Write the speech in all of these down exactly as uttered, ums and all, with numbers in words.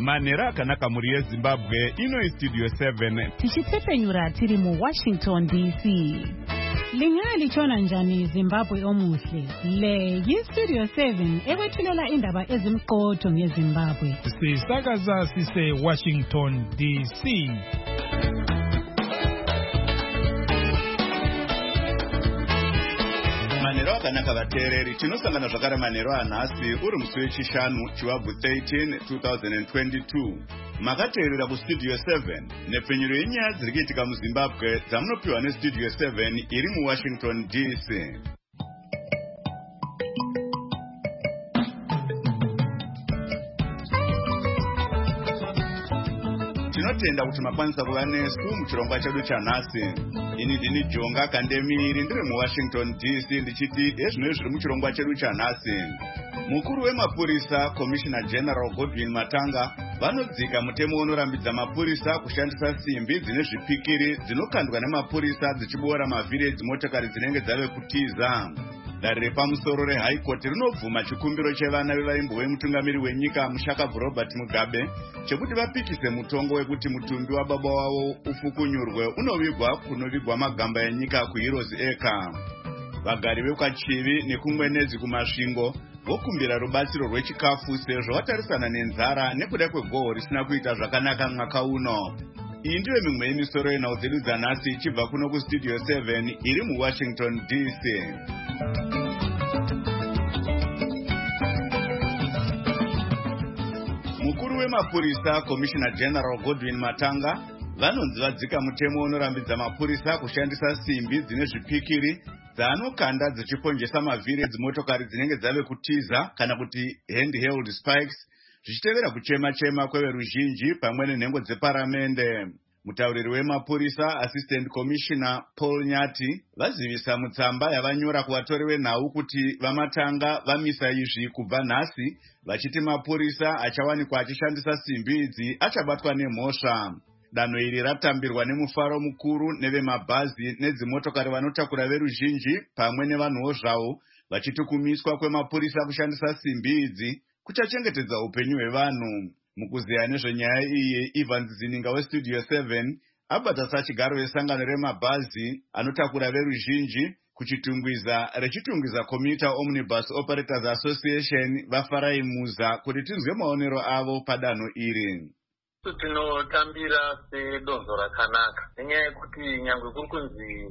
Manera akanaka muri yeZimbabwe ino Studio seven. Tichitsepenyura tiri mu Washington D C. Lingali chona njani Zimbabwe omuhle. Le yi Studio seven ewethulela indaba ezimqotho ngeZimbabwe. Sisakaza sise Washington D C. Manero akanaka vateereri tinosangana zvakare manero anhasi uri musi wechishanu chiwabvu thirteen twenty twenty-two. Makateerera kuStudio seven nepfenyuro yenyaya dziri kuitika muZimbabwe dzamunopiwa neStudio seven iri muWashington D C. Tinotenda kuti makwanisa kuva nesu muchirongwa chedu chanhasi. Ini ndini Jonga Kandemiri ndiri muWashington D C ndichiti ezvino zviri muchirongwa chedu chanhasi. Mukuru wemapurisa Commissioner General Godwin Matanga vanodzika mutemo unorambidza mapurisa kushandisa simbi dzine zvipikiri dzinokandwa nemapurisa dzichiboora mavhiri edzimotokari dzinenge dzave kutiza. Dare repamusoro reHigh Court rinobvuma chikumbiro chevana vevaimbo vemutungamiri wenyika Mushakabvu Robert Mugabe chekuti vapikise mutongo wekuti mutumbi wababa wavo ufukunyurwe unovigwa kunovigwa magamba enyika kuHeroes Acre. Vagari vekwaChivi nekumwenezi kumasvingo vokumbira rubatsiro rwechikafu sezvo vatarisana nenzara nekuda kwegoho risina kuita zvakanaka mwaka uno. Iyi ndiyo mimwe yemisoro yenhau dzedu dzanhasi ichibva kuno kuStudio seven iri muWashington D C. Mukuru wemapurisa Commissioner General Godwin Matanga vanonzi vadzika mutemo unorambidza mapurisa kushandisa simbi dzine zvipikiri dzaanokanda dzichiponjesa mavhiri edzimotokari dzinenge dzave kutiza kana kuti handheld spikes zvichitevera kuchema chema kweveruzhinji pamwe nenhengo dzeparamende. Mutauriri wemapurisa Assistant Commissioner Paul Nyati vazivisa mutsamba yavanyora kuvatori venhau kuti vamatanga vamisa izvi kubva nhasi vachiti mapurisa achawanikwa achishandisa simbi idzi achabatwa nemhosva. Danho iri ratambirwa nemufaro mukuru nevemabhazi nedzimotokari vanotakura veruzhinji pamwe nevanhuwo zvavo vachiti kumiswa kwemapurisa kushandisa simbi idzi kuchachengetedza upenyu hwevanhu. Mukuziya nezvenyaya iyi Ivan Zininga weStudio seven abata sachigaro vesangano remabhazi anotakura veruzhinji kuchitungwiza rechitungwiza Commuter Omnibus Operators Association vafaraimuza kuti tinzwe maonero avo padanho iri. Tinotambira sedonzo rakanaka nenyaya yekuti nyangwe kuri kunzi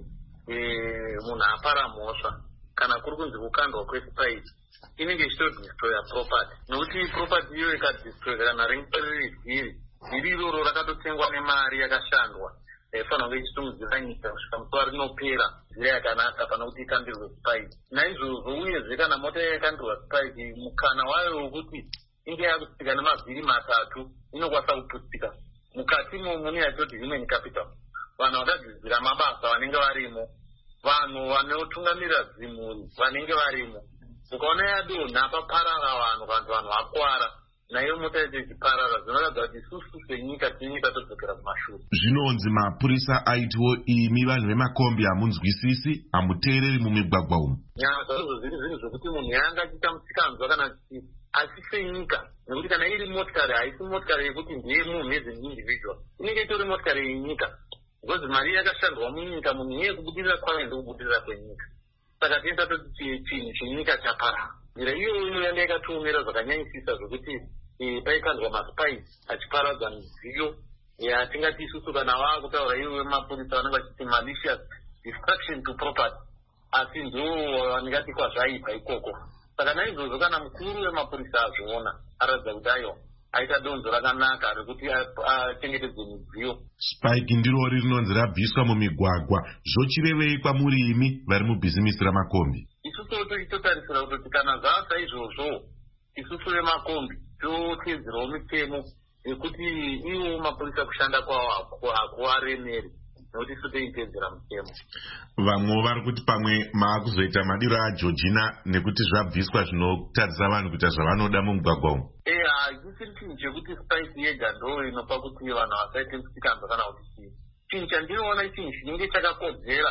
munhu apara mhosva kana kuri kunzi kukandwa kwespike inenge ichitodistroya property nokuti property iyo ikadistroya kana ringe riri dhiri dhiri iroro rakatotengwa nemari yakashandwa ifanira kunge ichitumudzira nyika kusvika musi warinopera nzira yakanaka pana kuti ikambirwe spike. Naizvozvo uyezve kana mota yakandirwa spike mukana wayo wekuti inge yakutsika nemavhiri matatu inokwanisa kuputsika mukatimo mune yatoti human capital, vanhu vakadzidzira mabasa vanenge varimo, vanhu vanotungamirira dzimhuri vanenge varimo. Ukaona yadonha paparara vanhu vanhu vanhu vakwara nayo mota yacho ichiparara zvinoratidza kuti isusu senyika tinyika todzokera kumashure. Zvinonzi mapurisa aitiwo imi vanhu vemakombi hamunzwisisi hamuteereri mumigwagwa umu. Zvazvo zviri zvinhu zvokuti munhu yanga achiita musikanzwa kana asi senyika nekuti kana iri motikari haisi motikari yekuti ndeye munhu as an individual inenge itori motikari yenyika because mari yakashandwa munyika munhu iye kubudirira kwayo ndokubudirira kwenyika. Saka tinoita kuti chinhu chenyika chaparara. Nzira iyoyo yanga yakatiomera zvakanyanyisisa zvokuti paikandwa maspike achiparadza midziyo yatingati isusu kana vaakutaura ivo vemapurisa vanenge vachiti malicious destruction to property, asi ndo vaningati kwazvaipa ikoko. Saka naizvozvo kana mukuru wemapurisa azviona aratidza kuti ayo aita donzo rakanaka rekuti achengetedze midziyo. Spike ndirori rinonzi rabviswa mumigwagwa. Zvochirevei kwamuri imi vari mubhizimisi ramakombi? Isusu tichitotarisira kuti kana zvasa izvozvo isusu vemakombi toteedzerawo mitemo yekuti ivo mapurisa kushanda kwavo hakuvaremeri nokuti isu toiteedzera mitemo. Vamwe vari kuti pamwe maakuzoita madiro aJeorgina nekuti zvabviswa zvinotadzisa vanhu kuita zvavanoda mumugwagwa umu. Eh, haisiri chinhu chekuti spike yega ndo inopa kuti vanhu vasaite musikanzwa kana kuti chii. Chinhu chandinoona chinhu chinenge chakakodzera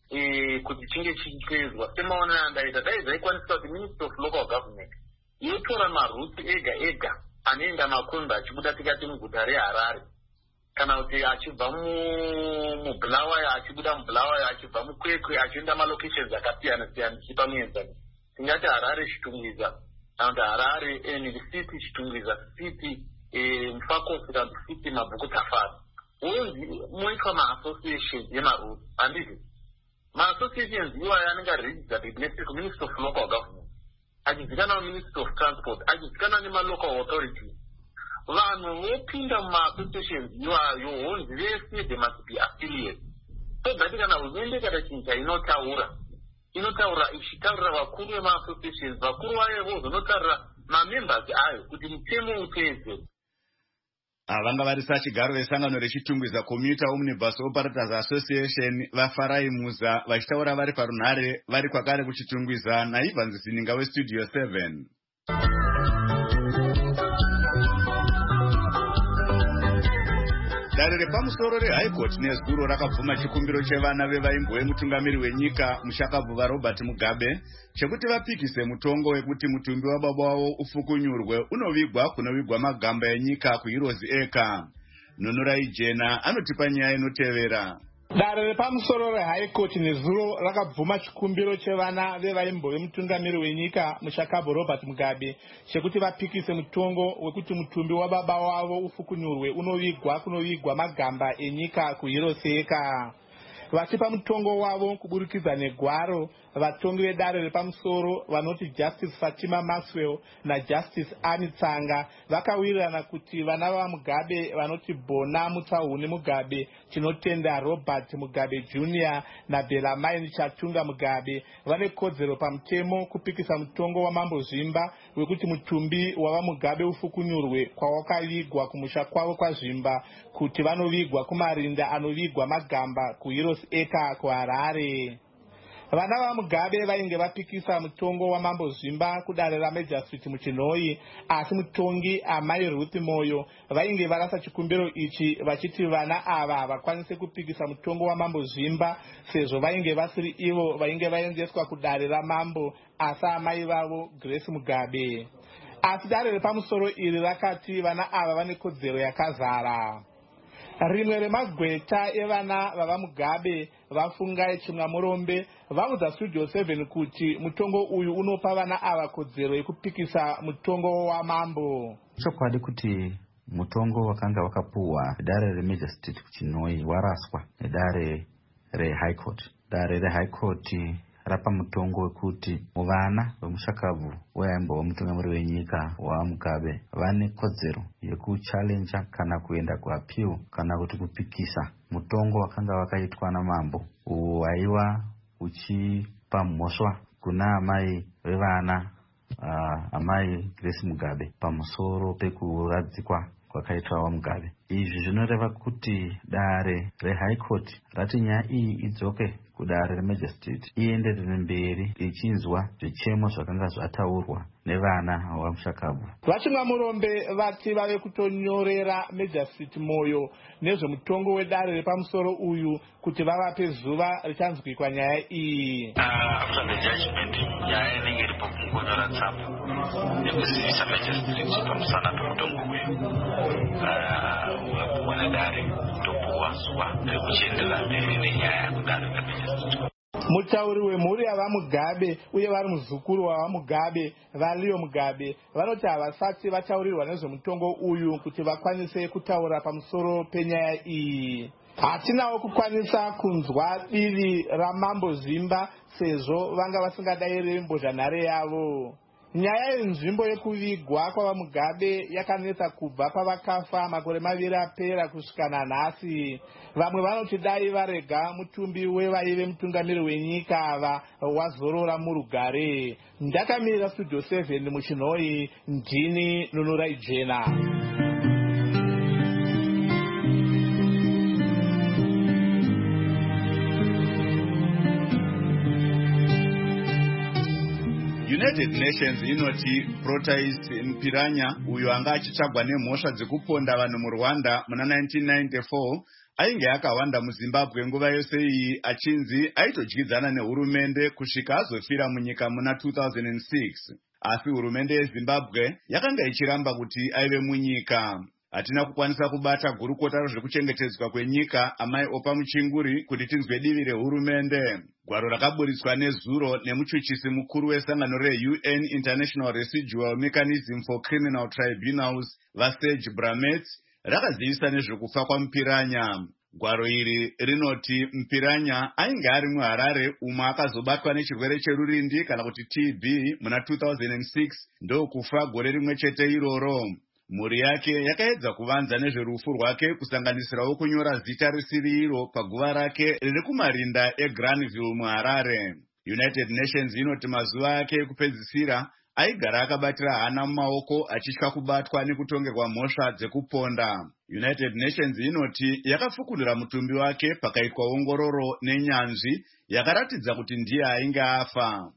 kuti chinge chichipedzwa semaonero andaita dai zvaikwanisika kuti Ministry of Local Government yotora maruti ega ega anoenda makundu achibuda tikati muguta reHarare, kana kuti achibva mubulawayo achibuda mubulawayo achibva mukwekwe achienda malocations akasiyana siyana chipa muenzani, tingati Harare Chitungwiza kana kuti Harare Envy City Chitungwiza City Mfakosi kana City Mabhuku Safari. Moitwa ma-associations yemarudzi handizvo. Ma-associations iwayo anenge registered neMinistry of Local Government, achizikanwa Ministry of Transport, achizikanwa nema-local authorities. Vanhu vopinda muma-associations iwayo honzi vese they must be affiliated. So that kana hurumende kana chinja inotaura inotaura ichitaurira vakuru vema-associations, vakuru vayo vozonotaurira ma-members ayo kuti mutemo uteedzwe. Vanga varisa chigaro vesangano rechitungwiza Commuter Omnibus Operators Association vafarai muza vachitaura vari parunhare vari kwakare kuchitungwiza naIvan Zininga weStudio seven. Dare repamusoro reHigh Court nezuro rakabvuma chikumbiro chevana vevaimbove mutungamiri wenyika Mushakabva Robert Mugabe chekuti vapikise mutongo wekuti mutumbi wababa wavo ufukunyurwe unovigwa kunovigwa magamba enyika kuHeroes Acre. Nunurai Jena anotipa nyaya inotevera. Dare repamusoro reHigh Court nezuro rakabvuma chikumbiro chevana vevaimbove mutungamiri wenyika Mushakabva Robert Mugabe chekuti vapikise mutongo wekuti mutumbi wababa wavo ufukunyurwe unovigwa kunovigwa magamba enyika kuHeroes Acre. Vachipa mutongo wavo kuburikidza negwaro, vatongi vedare repamusoro vanoti Justice Fatima Maxwell naJustice Annie Tsanga vakawirirana kuti vana vaMugabe vanoti Bona Mutsauni Mugabe, Chinotenda Robert Mugabe Junior naBelamaini Chatunga Mugabe vane kodzero pamutemo kupikisa mutongo waMambo Zvimba wekuti mutumbi wavaMugabe ufukunyurwe kwawakavigwa kumusha kwavo kwaZvimba kuti vanovigwa kumarinda anovigwa magamba kuHeroes Acre kuHarare. Vana vaMugabe vainge vapikisa mutongo waMambo Zvimba kudare raMajesty muChinoi, asi mutongi Amai Ruth Moyo vainge varasa chikumbiro ichi vachiti vana ava vakwanise kupikisa mutongo waMambo Zvimba sezvo vainge vasiri ivo vainge vaendeswa kudare raMambo asi amai vavo Grace Mugabe. Asi dare repamusoro iri rakati vana ava vane kodzero yakazara. Rimwe remagweta evana vavaMugabe vafungai Chimwamurombe vaudza Studio seven kuti mutongo uyu unopa vana ava kodzero yekupikisa mutongo waMambo. Chokwadi kuti mutongo wakanga wakapuwa dare reMajesty kuChinoi waraswa nedare reHigh Court. Dare reHigh Court rapa mutongo wekuti muvana vemushakabvu weaimbova mutungamiri wenyika waMugabe vane kodzero yekuchallenja kana kuenda kuappeal kana kuti kupikisa mutongo wakanga wakaitwa namambo uwo waiva uchipa mhosva kuna amai vevana uh, amai Grace Mugabe pamusoro pekuradzikwa kwakaitwa waMugabe. Izvi zvinoreva kuti dare reHigh Court rati nyaya iyi idzoke kudare reMajesty ienderere mberi ichinzwa zvichemo zvakanga zvataurwa nevana vaMushakabvu. Vachimwamurombe vati vave kutonyorera Majesty Moyo nezvemutongo wedare repamusoro uyu kuti vavape zuva richanzwikwa nyaya iyi. After the judgment, nyaya inenge iripo kungonyora tsamba nekuzivisa Majesty pamusana pemutongo uyu. Wapuwa nedare topuwa zuva rekuchiendera mberi nenyaya kudare reMajesty. Mutauri wemhuri yavaMugabe uye vari muzukuru wavaMugabe vaLeo Mugabe vanoti havasati vataurirwa nezvemutongo uyu kuti vakwanise kutaura pamusoro penyaya iyi. Hatinawo kukwanisa kunzwa divi raMambo Zvimba sezvo vanga vasingadairi mbozhanhare yavo. Nyaya yenzvimbo yekuvigwa kwavaMugabe yakanetsa kubva pavakafa makore maviri apera kusvika nanhasi. Vamwe vanoti dai varega mutumbi wevaive mutungamiri wenyika ava wazorora murugare. Ndakamira Studio seven muChinoi, ndini Nunurai Jena. United Nations inoti Protais Mpiranya uyo anga achitsvagwa nemhosva dzekuponda vanhu muRwanda muna nineteen ninety-four ainge akawanda muZimbabwe nguva yose iyi achinzi aitodyidzana nehurumende kusvika azofira munyika muna two thousand six. Asi hurumende yeZimbabwe yakanga ichiramba kuti aive munyika. Hatina kukwanisa kubata gurukota rezvekuchengetedzwa kwenyika amai Opa Muchinguri kuti tinzwe divi rehurumende. Gwaro rakaburitswa nezuro nemuchuchisi mukuru wesangano reU N International Residual Mechanism for Criminal Tribunals vaSerge Bramets rakazivisa nezvekufa kwaMupiranya. Gwaro iri rinoti Mpiranya ainge ari muHarare umwe akazobatwa nechirwere cherurindi kana kuti T B muna two thousand six ndokufa gore rimwe chete iroro. Mhuri yake yakaedza kuvanza nezverufu rwake kusanganisirawo kunyora zita risiri iro paguva rake riri kumarinda eGranville muHarare. United Nations inoti mazuva ake ekupedzisira aigara akabatira hana mumaoko achitya kubatwa nekutongerwa mhosva dzekuponda. United Nations inoti yakafukunura mutumbi wake pakaitwa ongororo nenyanzvi yakaratidza kuti ndiye ainge afa.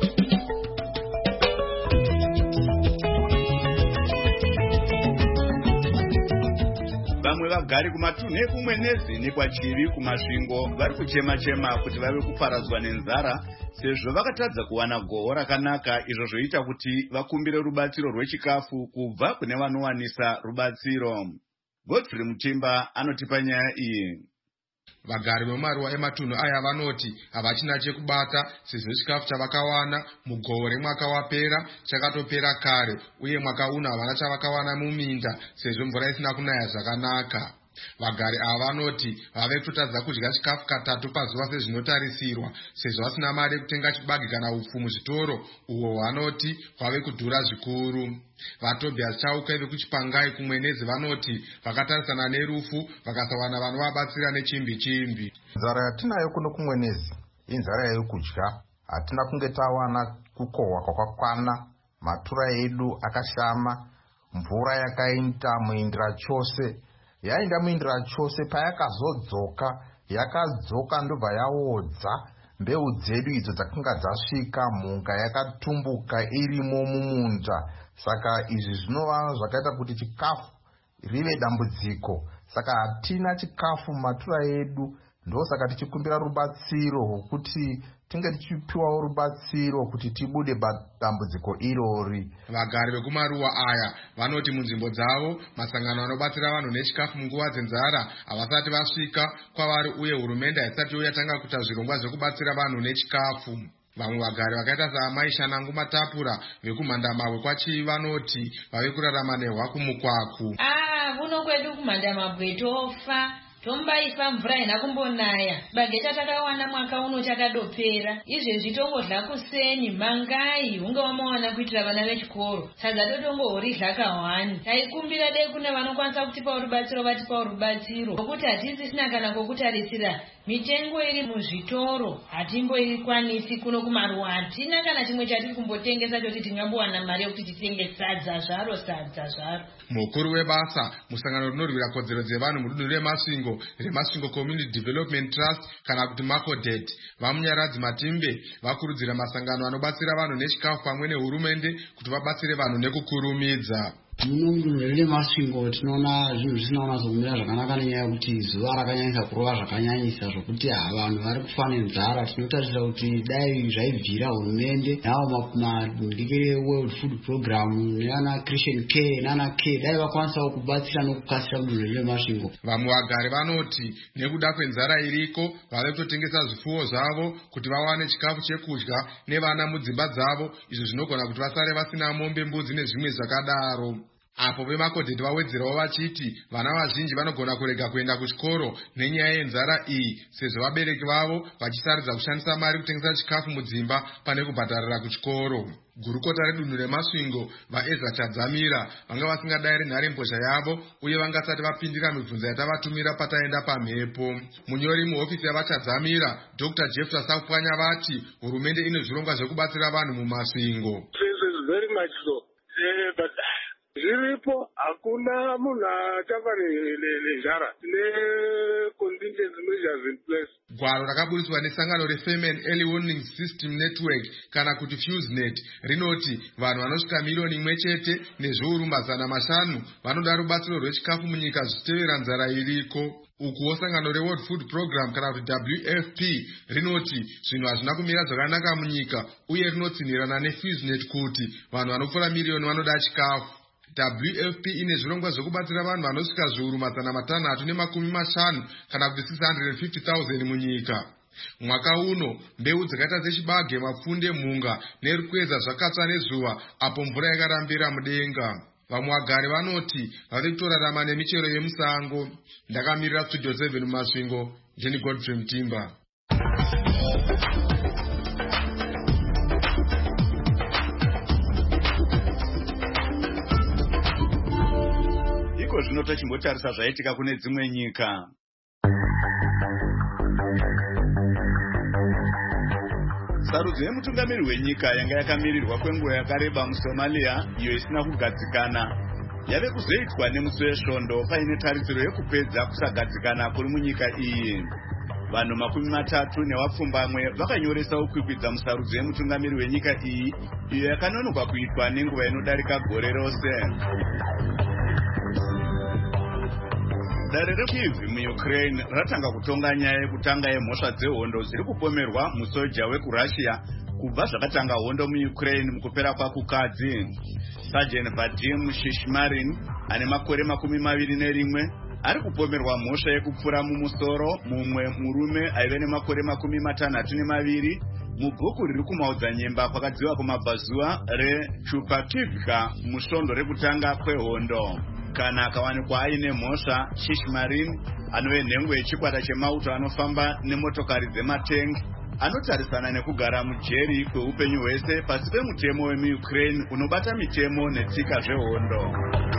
Vamwe vagari kumatunhu ekumwenezi nekwachivi kumasvingo vari kuchema-chema kuti vave kuparadzwa nenzara sezvo vakatadza kuwana gohwo rakanaka izvo zvoita kuti vakumbire rubatsiro rwechikafu kubva kune vanowanisa rubatsiro. Godfrey Mutimba anotipa nyaya iyi. Vagari vemumaruwa ematunhu aya vanoti havachina chekubata sezvo chikafu chavakawana mugore mwaka wapera chakatopera kare uye mwaka uno havana chavakawana muminda sezvo mvura isina kunaya zvakanaka. Vagari ava vanoti vave kutotadza kudya chikafu katatu pazuva sezvinotarisirwa sezvo vasina mari yekutenga chibage kana upfu muzvitoro uwo vanoti vave kudhura zvikuru. VaTobias Chauke vekuchipangai kumwenezi vanoti vakatarisana nerufu vakasawana vanovabatsira nechimbi chimbi. Nzara yatinayo kuno kumwenezi inzara yekudya. Hatina kunge tawana kukohwa kwakakwana, matura edu akashama, mvura yakaita muindira chose. Yainda muindira chose payakazodzoka yakadzoka ndobva yaodza mbeu dzedu idzo dzakanga dzasvika mhunga yakatumbuka irimo mumunda. Saka izvi zvinova zvakaita kuti chikafu rive dambudziko. Saka hatina chikafu matura edu, ndosaka tichikumbira rubatsiro rwokuti tinge tichipiwawo rubatsiro kuti tibude dambudziko irori. Vagari vekumaruwa aya vanoti munzvimbo dzavo masangano anobatsira vanhu nechikafu munguva dzenzara havasati vasvika kwavari uye hurumende haisati yatanga kuita zvirongwa zvekubatsira vanhu nechikafu. Vamwe vagari vakaita saamai Shanangu Matapura vekumhandamabwe kwachivi vanoti vave kurarama nehwaku mukwaku. Ah, kuno kwedu kumhandamabwe tofa. Tombaifa mvura ina kumbonaya. Bageta takawana mwaka uno chakadopera. Izvezvi tongodla kuseni mangai hunge wamawana kuitira vana vechikoro. Sadza totongohoridla kahwani. Taikumbira dei kune vanokwanisa kutipa rubatsiro vatipa rubatsiro. Nokuti hatisisina kana kokutarisira mitengo iri muzvitoro hatimboikwanisi kuno kumaruwa. Hatina kana chimwe chatiri kumbotengesa choti tingambowana mari yokuti titenge sadza zvaro sadza zvaro. Mukuru webasa musangano rinorwira kodzero dzevanhu mudunhu reMasvingo reMasvingo Community Development Trust kana kuti Makodet vamunyaradzi Matimbe vakurudzira masangano anobatsira vanhu nechikafu pamwe nehurumende kuti vabatsire vanhu nekukurumidza. Munungu reMasvingo tinoona zvinhu zvisina kunatso kumira zvakanaka nenyaya yekuti zuva rakanyanyisa kurova zvakanyanyisa zvokuti vanhu vari kufa nenzara. Tinotarisira kuti dai zvaibvira hurumende navo madikere World Food Program neana Christian Care nana Care dai vakwanisawo kubatsira nokukasira mudunhu reMasvingo. Vamwe vagari vanoti nekuda kwenzara iriko vave kutotengesa zvipfuwo zvavo kuti vawane chikafu chekudya nevana mudzimba dzavo, izvo zvinogona kuti vasare vasina mombe, mbudzi nezvimwe zvakadaro. Apo veMakodet vawedzerawo vachiti vana vazhinji vanogona kurega kuenda kuchikoro nenyaya yenzara iyi sezvo vabereki vavo vachisaridza kushandisa mari kutengesa chikafu mudzimba pane kubhadharira kuchikoro. Gurukota redunhu reMasvingo vaEzra Chadzamira vanga vasingadai renharembozha yavo uye vangasati vapindira mibvunzo yatavatumira pataenda pamhepo. Munyori muhofisi yavaChadzamira Doctor Jeffrey Sakupwanya vati hurumende ine zvirongwa zvekubatsira vanhu mumasvingo. Zviripo hakuna munhu achafa nezvara. Tine contingency measures in place. gwaro rakaburiswa nesangano reFemen Early Warning System Network kana kuti FuseNet rinoti vanhu vanosvika miliyoni imwe chete nezviuru mazana mashanu vanoda rubatsiro rwechikafu munyika zvichitevera nzara iriko. Ukuwo sangano reWorld Food Program kana kuti W F P rinoti zvinhu hazvina kumira zvakanaka munyika uye rinotsinirana neFuseNet kuti vanhu vanopfuura miliyoni vanoda chikafu. W F P ine zvirongwa zvekubatsira vanhu vanosvika zviuru mazana matanhatu nemakumi mashanu kana kuti six hundred fifty thousand munyika. Mwaka uno mbeu dzakaita sechibage, mapfunde, mhunga nerukweza zvakatsva nezuva apo mvura yakarambira mudenga. Vamwe vagari vanoti vari kutorarama nemichero yemusango. Ndakamirira Studio seven mumasvingo, Jenny Godfrey Mtimba. Iko zvino tochimbotarisa zvaitika kune dzimwe nyika. Sarudzo yemutungamiri wenyika yanga yakamirirwa kwenguva yakareba muSomalia iyo isina kugadzikana yave kuzoitwa nemusi wesvondo paine tarisiro yekupedza kusagadzikana kuri munyika iyi. Vanhu makumi matatu nevapfumbamwe vakanyoresa ukwikwidza musarudzo yemutungamiri wenyika iyi iyo yakanonoka kuitwa nenguva inodarika gore rose. Dare reKyiv muUkraine ratanga kutonga nyaya yekutanga yemhosva dzehondo dziri kupomerwa musoja wekuRussia kubva zvakatanga hondo muUkraine mukupera kwakukadzi. Sergeant Vadim Shishmarin ane makore makumi maviri nerimwe ari kupomerwa mhosva yekupfura mumusoro mumwe murume aive nemakore makumi matanhatu nemaviri mubhuku riri kumaudza nyemba kwakadziwa kumabvazuva reChupakivka musvondo rekutanga kwehondo. Kana akawanikwa aine mhosva, Shishmarin anove nhengo yechikwata chemauto anofamba nemotokari dzematengi anotarisana nekugara mujeri kweupenyu hwese pasi pemutemo wemuUkraine unobata mitemo netsika zvehondo.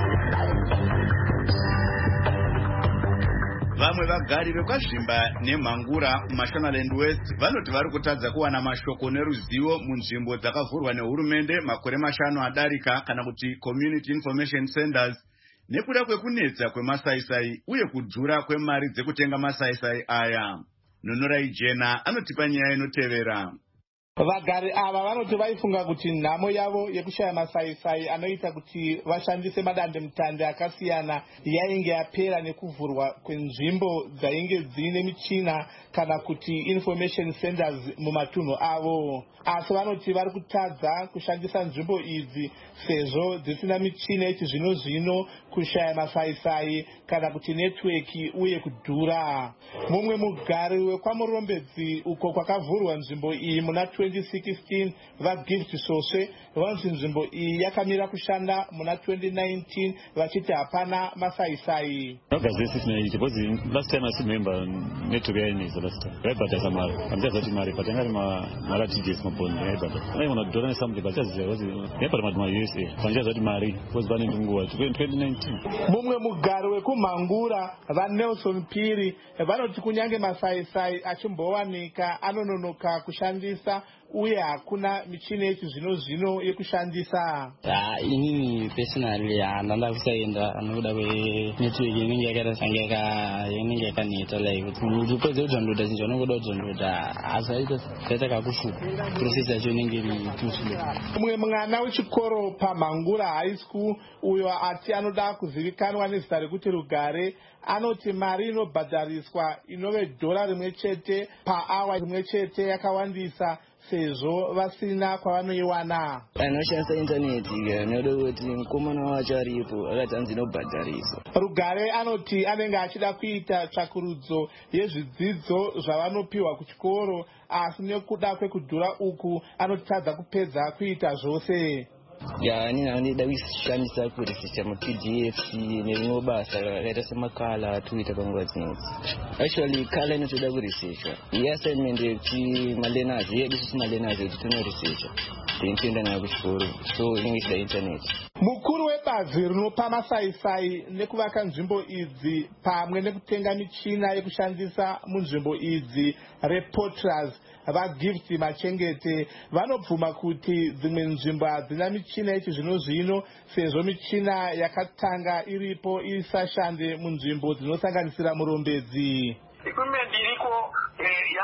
Vamwe vagari vekwazvimba nemhangura muMashonaland West vanoti vari kutadza kuwana mashoko neruzivo munzvimbo dzakavhurwa nehurumende makore mashanu adarika kana kuti Community Information Centers nekuda kwekunetsa kwemasaisai uye kudhura kwemari dzekutenga masaisai aya. Nonorai Jena anotipa nyaya inotevera. Vagari ava vanoti vaifunga kuti nhamo yavo yekushaya masaisai anoita kuti vashandise madande mutande akasiyana yainge yapera nekuvhurwa kwenzvimbo dzainge dzine michina kana kuti information centers mumatunhu avo. Asi vanoti vari kutadza kushandisa nzvimbo idzi sezvo dzisina michina yechizvino zvino, kushaya masaisai kana kuti network uye kudhura. Mumwe mugari wekwamurombedzi uko kwakavhurwa nzvimbo iyi muna twenty sixteen vaGift Soswe vanzi nzvimbo iyi yakamira kushanda muna twenty nineteen vachiti hapana masaisai. Last time I see member network is last time. Right, but as a man, I'm just a man, but I'm not a Malati Smopon. I want to do something, but just was never my U S A. I'm just a Mari was born in twenty nineteen. Mumwe mugari wekumhangura vaNelson Piri vanoti kunyange masaisai achimbowanika anononoka kushandisa uye hakuna michina yechizvino zvino yekushandisa. Ah, inini personally handanda kusaenda anoda kwenetwork inenge yakaita sanga inenge yakaneta like kuti upedze kudownloada chinhu chaunongoda kudownloada asaita zvaita kakushupa process yacho inenge iri too slow. Mumwe mwana wechikoro paMhangura High School uyo ati anoda kuzivikanwa nezita rekuti Rugare anoti mari inobhadhariswa inove dhora rimwe chete paawa rimwe chete yakawandisa sezvo vasina kwavanoiwana. Anoshandisa intaneti noda kuti mukomana wacho aripo akati hanzi inobhadhariswa. Rugare anoti anenge achida kuita tsvakurudzo yezvidzidzo zvavanopiwa kuchikoro asi nekuda kwekudhura uku anotadza kupedza kuita zvose. Ya nini anoda kushandisa kuresearcha mu-P D F C nerimwe basa rakaita semakala Twitter panguva dzinodzi. Actually kala inotoda kuresearcha. Iassignment yekuti malearners yedu sisi malearners yedu tinoresearcha. Tintoenda nayo kuchikoro. So inenge ichida internet. Mukuru webazi rinopa masaisai nekuvaka nzvimbo idzi pamwe nekutenga michina yekushandisa munzvimbo idzi reporters vaGift Machengete vanobvuma kuti dzimwe nzvimbo hadzina michina yechizvino zvino sezvo michina yakatanga iripo isashande munzvimbo dzinosanganisira murombedzi. Equipment iriko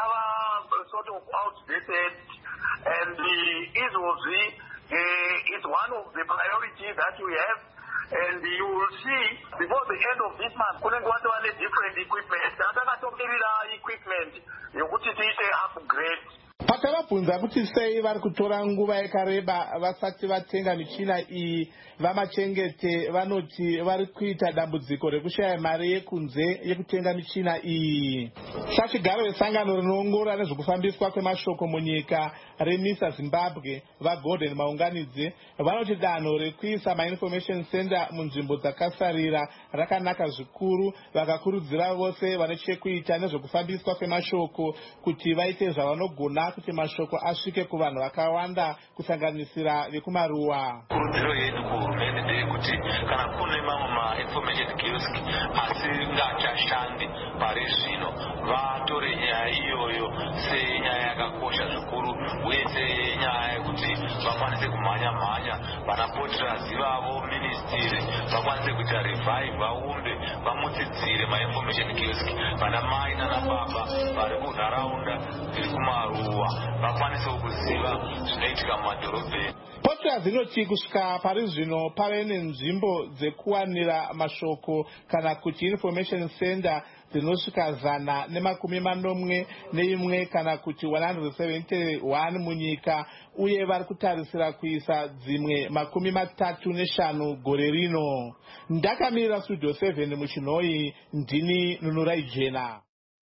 outdated, and the Izwozi uh, is one of the priorities that we have. And you will see before the end of this month, couldn't want to have different equipment. Equipment, you could say upgrade. Pakavabvunza kuti sei vari kutora nguva yakareba vasati vatenga michina iyi vamachengete vanoti vari kuita dambudziko rekushaya mari yekunze yekutenga michina iyi. Sachigaro vesangano rinoongorora nezvekufambiswa kwemashoko munyika remisa Zimbabwe vaGordon Maunganidze vanoti danho rekuisa mainformation center munzvimbo dzakasarira rakanaka zvikuru, vakakurudzira vose vane chekuita nezvekufambiswa kwemashoko kuti vaite zvavanogona kuti mashoko asvike kuvanhu vakawanda kusanganisira vekumaruwa. Kurudziro yedu kuhurumende ndeyekuti kana kune mamwe ma-information kiosk asingachashandi pari zvino vatore nyaya iyoyo senyaya yakakosha zvikuru uye senyaya yekuti vakwanise kumhanya-mhanya vanapotirazi vavo ministiri vakwanise kuita revive vaumbe vamutsidzire ma-information kiosk vana mai nanababa vari kunharaunda dziri kumaruwa vakwanisewo kuziva zvinoitika mumadhorobheni. Potira zinoti kusvika pari zvino pave nenzvimbo dzekuwanira mashoko kana kuti information center dzinosvika zana nemakumi manomwe neimwe kana kuti one hundred seventy-one munyika, uye vari kutarisira kuisa dzimwe makumi matatu neshanu gore rino. Ndakamirira studio seven muchinoi, ndini Nunurai Jena.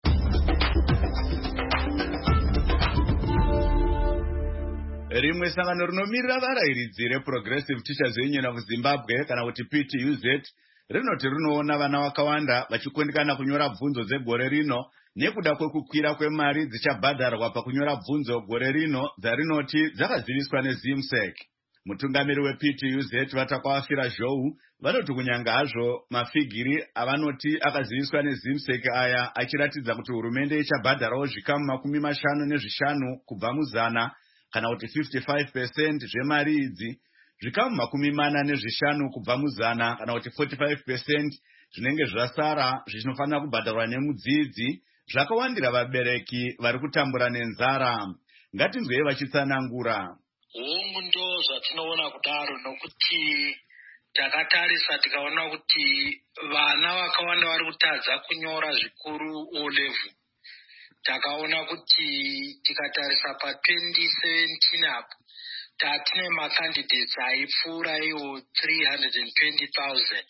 Rimwe sangano rinomirira varayiridzi reProgressive Teachers Union of Zimbabwe kana kuti P T U Z rinoti rinoona vana vakawanda vachikundikana kunyora bvunzo dzegore rino nekuda kwekukwira kwemari dzichabhadharwa pakunyora bvunzo gore rino dzarinoti dzakaziviswa neZIMSEC. Mutungamiri weP T U Z Vatakwafira Zhou vanoti kunyanga hazvo mafigiri avanoti akaziviswa neZIMSEC aya achiratidza kuti hurumende ichabhadharawo zvikamu makumi mashanu nezvishanu kubva muzana kana kuti fifty-five percent zvemari idzi, zvikamu makumi mana nezvishanu kubva muzana kana kuti forty-five percent zvinenge zvasara zvinofanira kubhadharwa nemudzidzi, zvakawandira vabereki vari kutambura nenzara. Ngatinzwei vachitsanangura. Hongu ndo zvatinoona kudaro nokuti takatarisa tikaona kuti vana vakawanda vari kutadza kunyora zvikuru O level. Takaona kuti tikatarisa pa twenty seventeen apo tatine macandidates aipfuura iwo three hundred twenty thousand,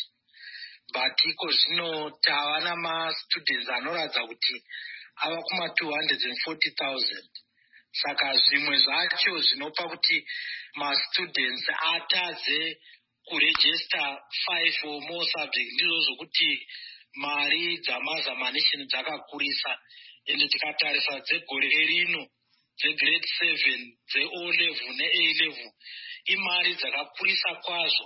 but iko zvino tava namastudents anoratidza kuti ava kuma two hundred forty thousand. Saka zvimwe zvacho zvinopa kuti mastudents atadze kuregister five or more subjects ndizvo zvokuti mari dzamazamanishini dzakakurisa. Ende tikatarisa dzegore rino dzegrade seven dzeO level neA level imari dzakakurisa kwazvo.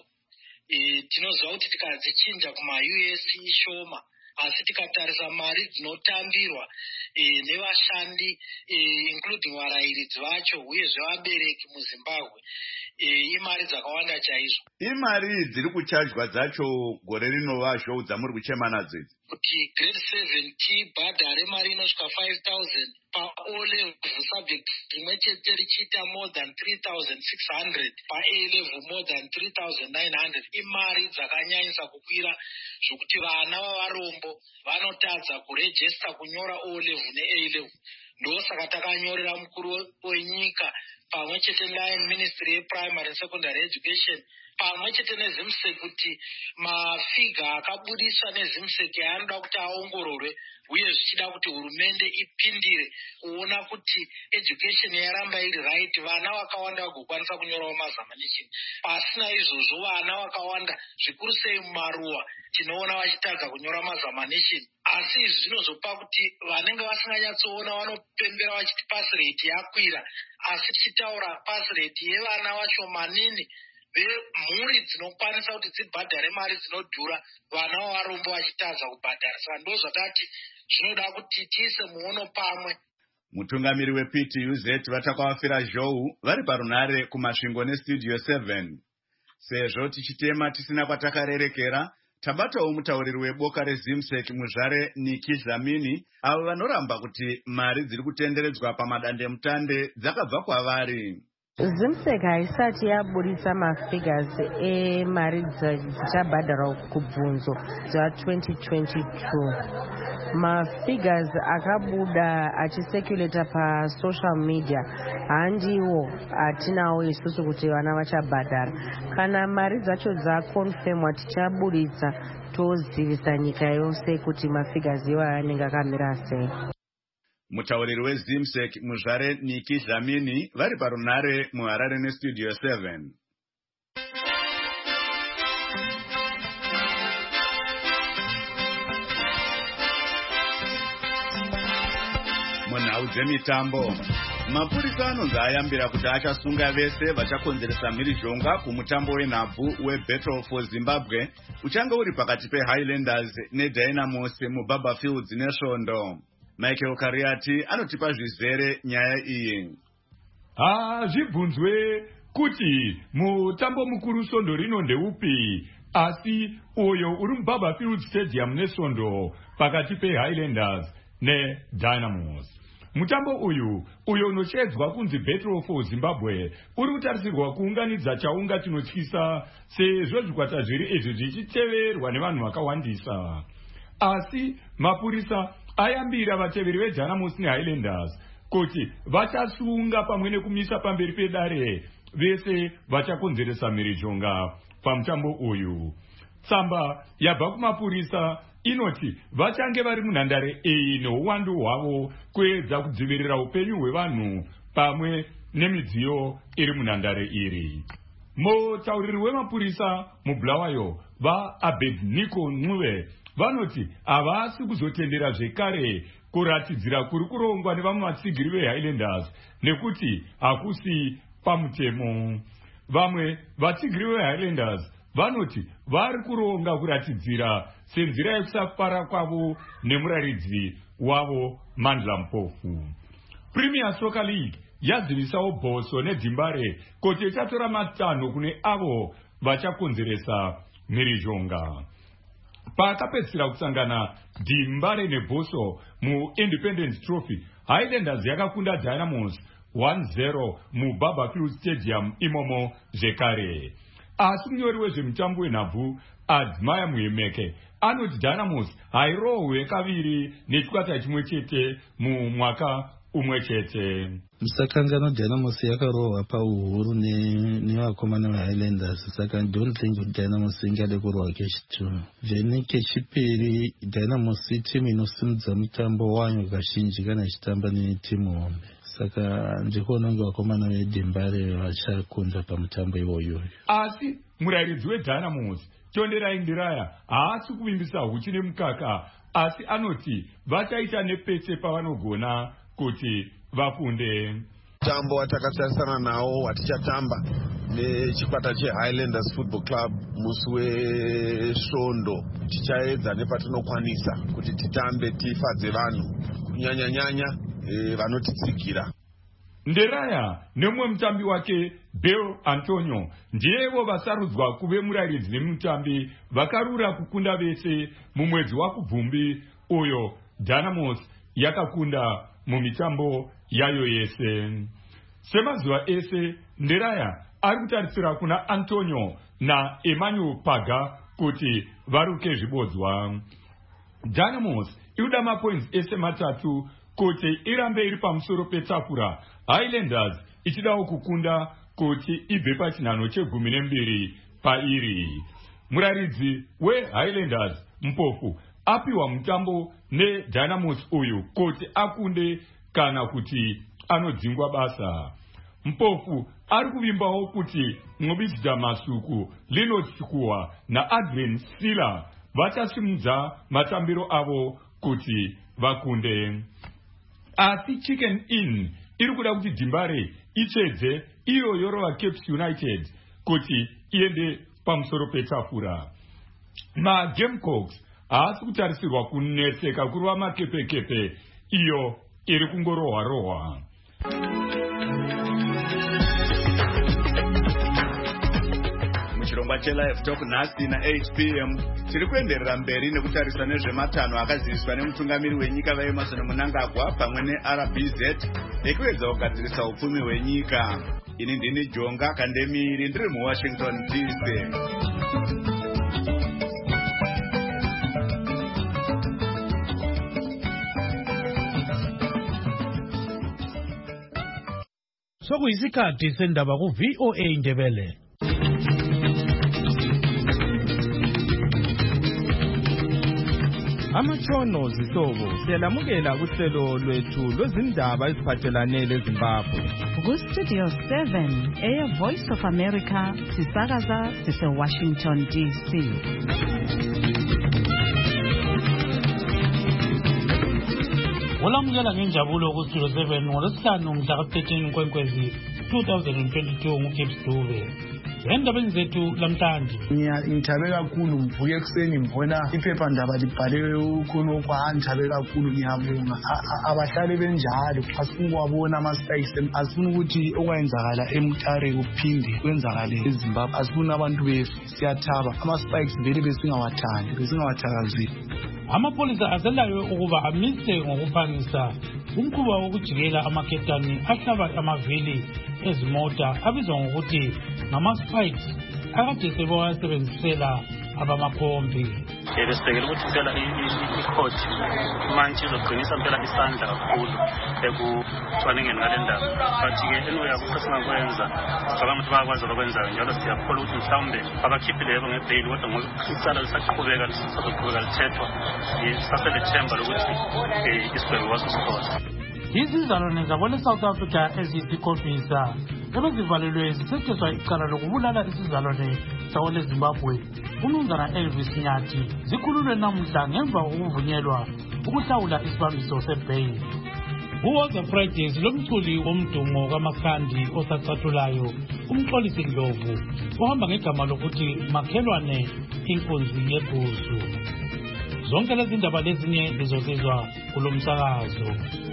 E, tinoziva kuti tikadzichinja kuma-U S ishoma, asi tikatarisa mari dzinotambirwa e, nevashandi e, including varayiridzi vacho uyezve vabereki muZimbabwe e, imari dzakawanda chaizvo. Imari dziri kuchajwa dzacho gore rino vazvo dzamuri kuchema nadzo idzi kuti grade seven tibhadhare mari inosvika five thousand paO level subject rimwe chete richiita more than three thousand six hundred, paA level more than three thousand nine hundred. Imari dzakanyanyisa kukwira zvokuti vana vavarombo vanotadza kuregister kunyora O level neA level. Ndosaka takanyorera mukuru wenyika pamwe chete naye Ministry yePrimary and Secondary Education pamwe chete neZIMSEC kuti mafiga akabudiswa neZIMSEC anoda kuti aongororwe uye zvichida kuti hurumende ipindire kuona kuti education yaramba iri right, vana vakawanda vagokwanisa kunyorawo mazamanishini. Pasina izvozvo vana vakawanda zvikuru sei mumaruwa tinoona vachitadza kunyora mazamanishini, asi izvi zvinozopa kuti vanenge vasinganyatsoona vanopembera vachiti pass rate yakwira, asi tichitaura pass rate yevana vashomanini vemhuri dzinokwanisa kuti dzibhadhare mari dzinodhura, vana vavarombo vachitadza kubhadhara. Saka ndo zvatati zvinoda kuti tiise muono pamwe. Mutungamiri weP T U Z Vatakwafira Zhou vari parunare kumasvingo nestudio seven. Sezvo tichitema tisina kwatakarerekera, Tabatawo mutauriri weboka rezimsek muzvare Nikki Dlamini avo vanoramba kuti mari dziri kutenderedzwa pamadande mutande dzakabva kwavari. Zimsek haisati yaburitsa mafigures emari dzichabhadharwa kubvunzo dza twenty twenty-two. Mafigures akabuda achisekuleta pasocial media handiwo atinawo isusu kuti vana vachabhadhara. Kana mari dzacho dzakonfirmwa tichaburitsa tozivisa nyika yose kuti mafigures iwayo anenge akamira sei. Mutauriri wezimsek muzvare Nikki Dlamini vari parunare muHarare nestudio seven. Munhau dzemitambo, mapurisa anonzi ayambira kuti achasunga vese vachakonzeresa mhirizhonga kumutambo wenhabvu weBattle for Zimbabwe uchanga uri pakati peHighlanders neDynamos muBaba Fields nesvondo. Michael Kariati anotipa zvizere nyaya iyi. Hazvibvunzwe kuti mutambo mukuru svondo rino ndeupi, asi uyo uri muBaba Fields Stadium nesvondo pakati peHighlanders neDynamos. Mutambo uyu uyo unochedzwa kunzi Battle for Zimbabwe uri kutarisirwa kuunganidza chaunga chinotyisa sezvo zvikwata zviri izvi zvichiteverwa nevanhu vakawandisa. Asi mapurisa ayambira vateveri veDynamos neHighlanders kuti vachasunga pamwe nekumisa pamberi pedare vese vachakonzeresa mhirizhonga pamutambo uyu. Tsamba yabva kumapurisa inoti vachange vari munhandare iyi neuwandu hwavo kuedza kudzivirira upenyu hwevanhu pamwe nemidziyo iri munhandare iri. Mutauriri wemapurisa muBulawayo vaAbednego Ncube vanoti havasi kuzotendera zvekare kuratidzira kuri kurongwa nevamwe vatsigiri veHighlanders nekuti hakusi pamutemo. Vamwe vatsigiri veHighlanders vanoti vari kuronga kuratidzira senzira yekusafara kwavo nemuraridzi wavo Mandla Mpofu. Premier Soccer League yazivisawo Bhoso neDimbare kuti ichatora matanho kune avo vachakonzeresa mhirizhonga. Pakapedzisira kusangana Dimbare neBhoso muIndependence Trophy, Highlanders yakakunda Dynamos one zero muBaba Fields Stadium imomo zvekare. Asi munyori wezvemutambo wenhabvu Adzimaya Muhemeke anoti Dynamos hairohwe kaviri nechikwata chimwe chete mumwaka umwe chete. Musakangano Dynamos yakarohwa pauhuru nevakomana veHighlanders, saka I don't think Dynamos ingade kurohwa kechitu. Zvene kechipiri Dynamos itimu inosimudza mutambo wayo kazhinji kana ichitamba netimu hombe. Saka ndikuona kunge vakomana veDimbare vachakonza pamutambo iwoyo. Asi murayiridzi weDynamos Tonderai Ndiraya haasi kuvimbisa huchi nemukaka, asi anoti vachaita nepese pavanogona kuti vakunde. Mutambo watakatarisana nawo watichatamba nechikwata cheHighlanders Football Club musi wesvondo tichaedza nepatinokwanisa kuti titambe tifadze vanhu kunyanya-nyanya e, vanotitsigira. Nderaya nemwe mutambi wake Bill Antonio ndiyevo vasarudzwa kuve murayiridzi nemutambi vakarura kukunda vese mumwedzi waKubvumbi uyo Dynamos yakakunda mumitambo yayo yese. Semazuva ese Nderaya ari kutarisira kuna Antonio na Emmanuel Paga kuti varuke zvibodzwa. Dynamos iuda mapoints ese matatu kuti irambe iri pamusoro petafura, Highlanders ichidawo kukunda kuti ibve pachinhano chegumi nembiri pairi. Muraridzi weHighlanders Mpofu apiwa mutambo neDynamos uyu kuti akunde kana kuti anodzingwa basa. Mpofu ari kuvimbawo kuti Ngobijita Masuku, Linot Chikuwa na Adrian Sila vachasimudza matambiro avo kuti vakunde. Asi Chicken Inn iri kuda kuti Dimbare ichedze iyo yorova Cape United kuti iende pamusoro petafura. Ma Gamecocks haasi kutarisirwa kunetseka kuruva makepe-kepe iyo iri kungorohwa-rohwa. chirongwa chelive talk nhasi na-eight p m tiri kuenderera mberi nekutarisa nezvematanho akaziviswa nemutungamiri wenyika vaemerson mnangagwa pamwe ne-R B Z ekuedza kugadzirisa upfumi hwenyika. Ini ndini Jonga Kandemiri ndiri muWashington D C. Sokuyisikhathi sendaba ku V O A Ndebele. Amatshono zihlobo siyalamukela kuhlelo lwethu lwezindaba eziphathelane leZimbabwe. Ku Studio seven, Air Voice of America, sisakaza sise Washington D C. Olamukela ngenjabulo ku Studio seven ngolwesihlanu mhla thirteen Nkwenkwezi twenty twenty-two nguGibbs Dube. Endabeni zethu lamhlanje ngiyithabe kakhulu mvuke ekseni ngibona iphephandaba libhaliwe khonokho ngithabe kakhulu ngiyabonga abahlali benjalo asifuna ukuwabona ama-strikes asifuna ukuthi okwenzakala eMutare kuphinde kwenzakale eZimbabwe asifuna abantu befu siyathaba ama-strikes vele besingawathandi besingawathakazeli. Amapolisa aselayo ukuba amise ngokuphangisa umkhuba wokujikela amaketani ahlaba amavili ezimota abizwa ngokuthi ngama-spikes akade sebewasebenzisela abamakhombi. Besibekela ukuthi phela ikhoti manje izogcinisa phela isandla kakhulu ekucwaningeni ngale ndaba, but-ke anyway akukho esingakwenza cabanga ukuthi bayakwazi okwenzayo njalo siyakholwa ukuthi mhlawumbe abakhiphileyo ngebheyili kodwa ngoba icala lisaqhubeka lisazoqhubeka lithethwa saselethemba lokuthi isigwebo wasisikhona. Izizalwane zabole South Africa eziyisikhombisa ebezivalelwe zisetheswa icala lokubulala isizalwane sawole Zimbabwe uMnumzana Elvis Nyathi zikhululwe namuhla ngemva kokuvunyelwa ukuhlawula isibambiso sebheyili. Uwoza Fridays lomculi womdumo kaMakhandi osacathulayo umxolisi Ndlovu ohamba ngegama lokuthi Makhelwane inkunzi yeBhuzu. Zonke lezi ndaba lezinye lizozizwa kulo msakazo.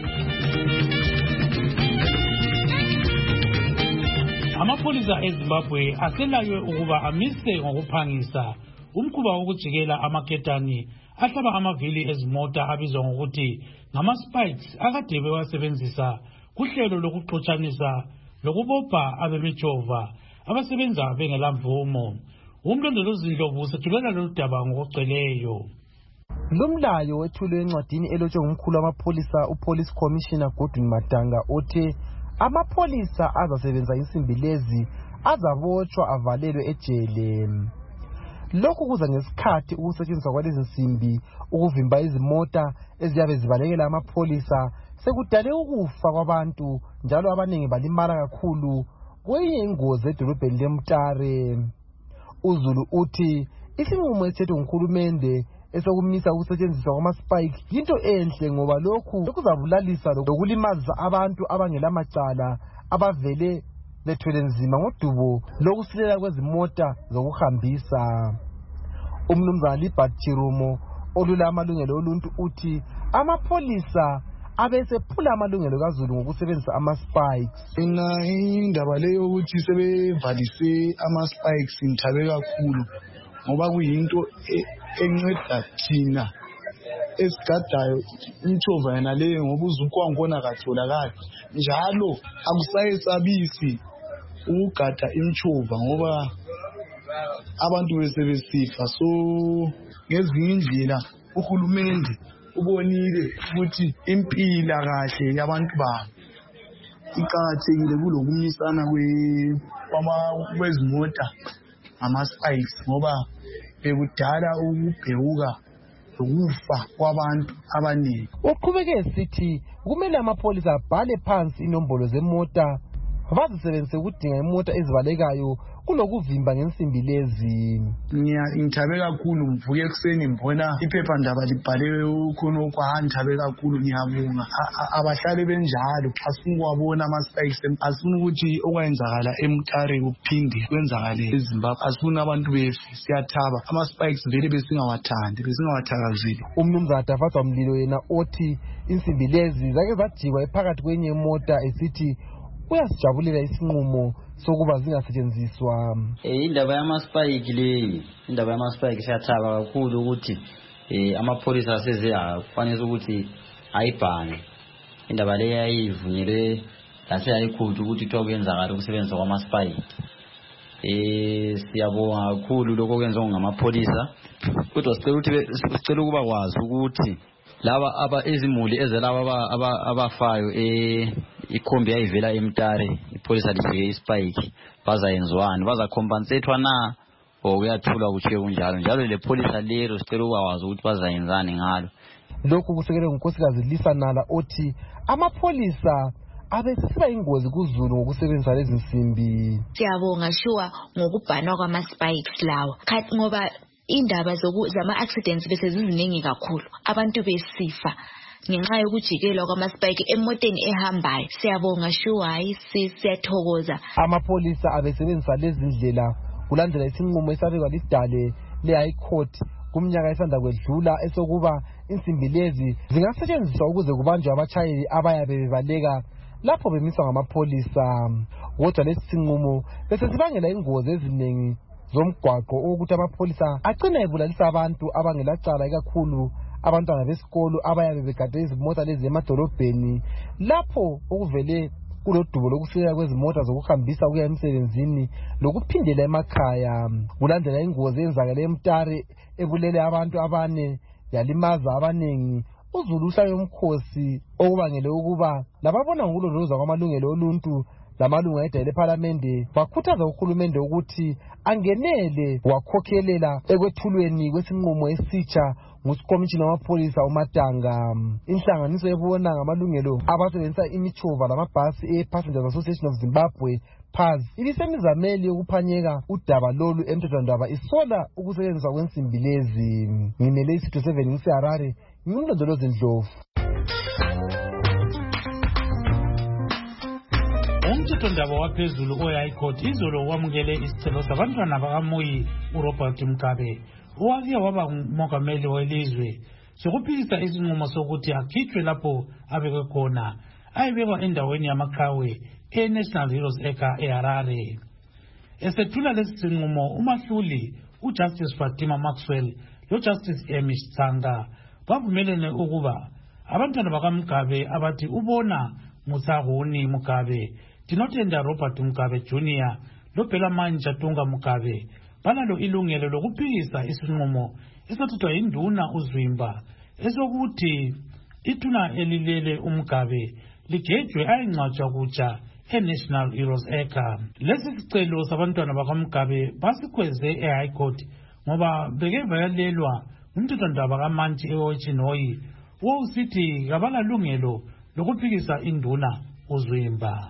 Amapolisa eZimbabwe aselayo ukuba amise ngokuphangisa umkhuba wokujikela amaketani ahlaba amavili ezimota abizwa ngokuthi ngama-spikes akade bewasebenzisa kuhlelo lokuxotshanisa lokubopha abemijova abasebenza bengelamvumo. Umlondolozi Ndlovu usethulela lolu daba ngokugcweleyo. Lumlayo wethulwe encwadini elotshwe ngumkhulu wamapolisa uPolice Commissioner Godwin Matanga othe amapolisa azasebenza insimbi lezi azabotshwa avalelwe ejele. Lokhu kuza ngesikhathi ukusetshenziswa kwalezi nsimbi ukuvimba izimota eziyabe zibalekela amapolisa sekudale ukufa kwabantu njalo abaningi balimala kakhulu kwenye ingozi edolobheni leMutare. uZulu uthi isinqumo esithethwe nguhulumende esokumisa ukusetshenziswa kwama-spike yinto enhle ngoba lokhu kuzabulalisa lokulimaza abantu abangela macala abavele bethwele nzima ngodubo lokusilela kwezimota zokuhambisa. Umnumzana Libert Chirumo olula amalungelo oluntu uthi amapolisa abesephula amalungelo kaZulu ngokusebenzisa ama-spikes. Ina indaba leyo ukuthi sebevalise ama-spikes ngithabe kakhulu ngoba kuyinto enceda thina esigadayo imtshova yena leyo ngoba uzukwangona katholakala njalo akusayesabisi ukugada imtshova ngoba abantu besebesifa. So ngezinye indlela uhulumende ubonile ukuthi impila kahle yabantu babo iqakathekile kulokumisana kwezimota ama-spikes ngoba bekudala ukubhewuka lokufa kwabantu abaningi. Uqhubeke esithi kumele amapolisa abhale phansi inombolo zemota bazisebenzise ukudinga imota ezibalekayo kunokuvimba ngensimbi lezi. Ngiyithabe kakhulu mvuke ekseni ngibona iphephandaba libhaliwe khonokho ngithabe kakhulu ngiyabonga abahlali benjalo asifuna ukuwabona ama-strikes asifuna ukuthi okwenzakala eMutare kuphinde kwenzakale eZimbabwe asifuna abantu befu siyathaba ama-spikes vele besingawathandi besingawathakazeli. Umnumzana Dafatswa Mlilo yena othi insimbi lezi zake zajikwa ephakathi kwenye imota esithi uyasijabulela isinqumo sokuba zingasetshenziswa. Indaba yamaspike le indaba yamaspike siyathaba kakhulu ukuthi eh amapholisa aseze kufanele ukuthi ayibhane indaba le yayivunyelwe lase ayikhuthu ukuthi kuthiwa kuyenzakala ukusebenza kwamaspike. Eh siyabonga kakhulu lokho kwenziwa ngamapholisa kodwa sicela ukuthi sicela ukuba kwazi ukuthi laba aba ezimuli ezelaba abafayo eh ikhombi yayivela eMtare ipolisa lifike ispike bazayenzwani baza compensatwa na o kuyathula kuchiye kunjalo njalo le polisa lero sicela ukwazi ukuthi bazayenzani ngalo. Lokhu kusekelwe ngunkosikazi Lisa Nala othi amapholisa abesiba ingozi kuZulu ngokusebenzisa lezi nsimbi. Siyabonga sure ngokubhanwa kwama-spikes lawo ngoba indaba zama accidents bese ziziningi kakhulu abantu besifa ngenxa yokujikelwa kwama-spike emoteni ehambayo. Siyabonga sure hayi siyathokoza. Amapholisa abesebenzisa lezi ndlela kulandela isinqumo esabekwa lidale le-High Court kumnyaka esanda kwedlula esokuba insimbi lezi zingasetshenziswa ukuze kubanjwe abatshayeli abayabe bebaleka lapho bemiswa ngamapholisa. Kodwa lesi sinqumo bese sibangela ingozi eziningi zomgwaqo ukuthi amapholisa agcina ebulalisa abantu abangelacala ikakhulu abantwana besikolo abayabe begade izimota lezi emadolobheni lapho okuvele kulodubo lokusiyeka kwezimota zokuhambisa ukuya emsebenzini lokuphindela emakhaya. Kulandela ingozi eyenzakale eMtare ebulele abantu abane yalimaza abaningi, uZulu uhlayo umkhosi okubangele ukuba lababona ngokulondoloza kwamalungelo oluntu lamalunga edale eParliament bakhuthaza uhulumende ukuthi angenele wakhokhelela ekwethulweni kwesinqumo esitsha nguSikomishina wamapholisa uMatanga. Inhlanganiso ebona ngamalungelo abasebenzisa imichova lamabhasi e-Passengers Association of Zimbabwe P A Z ibisemizameli yokuphanyeka udaba lolu emthethwandaba isola ukusetshenziswa kwensimbi lezi. Ngimele isitho seven ngiseHarare ngimlondolozi Ndlovu. Umthethwandaba waphezulu oHigh Court izolo wamukele isicelo sabantwana bakaMoyi uRobert Mugabe owake waba ngumongameli welizwe sokuphikisa isinqumo sokuthi akhitshwe lapho abekwe khona ayebekwa endaweni yamaqhawe e-National Heroes Acre eHarare. Esethula lesi sinqumo umahluli uJustice Fatima Maxwell loJustice Amish Tsanga bavumelene ukuba abantwana bakaMugabe abathi ubona Musahuni Mugabe, Tinotenda Robert Mugabe Junior lophela manje Tunga Mugabe banalo ilungelo lokuphikisa isinqumo esathathwa induna uZwimba esokuthi ithuna elilele uMugabe ligejwe ayingcwatshwa kutsha e-National Heroes Acre. Lesi sicelo sabantwana bakaMugabe basikhweze e-High Court ngoba beke bayalelwa umthethwandaba kaMantshi eWachinoyi wawusithi kabanalungelo lokuphikisa induna uZwimba.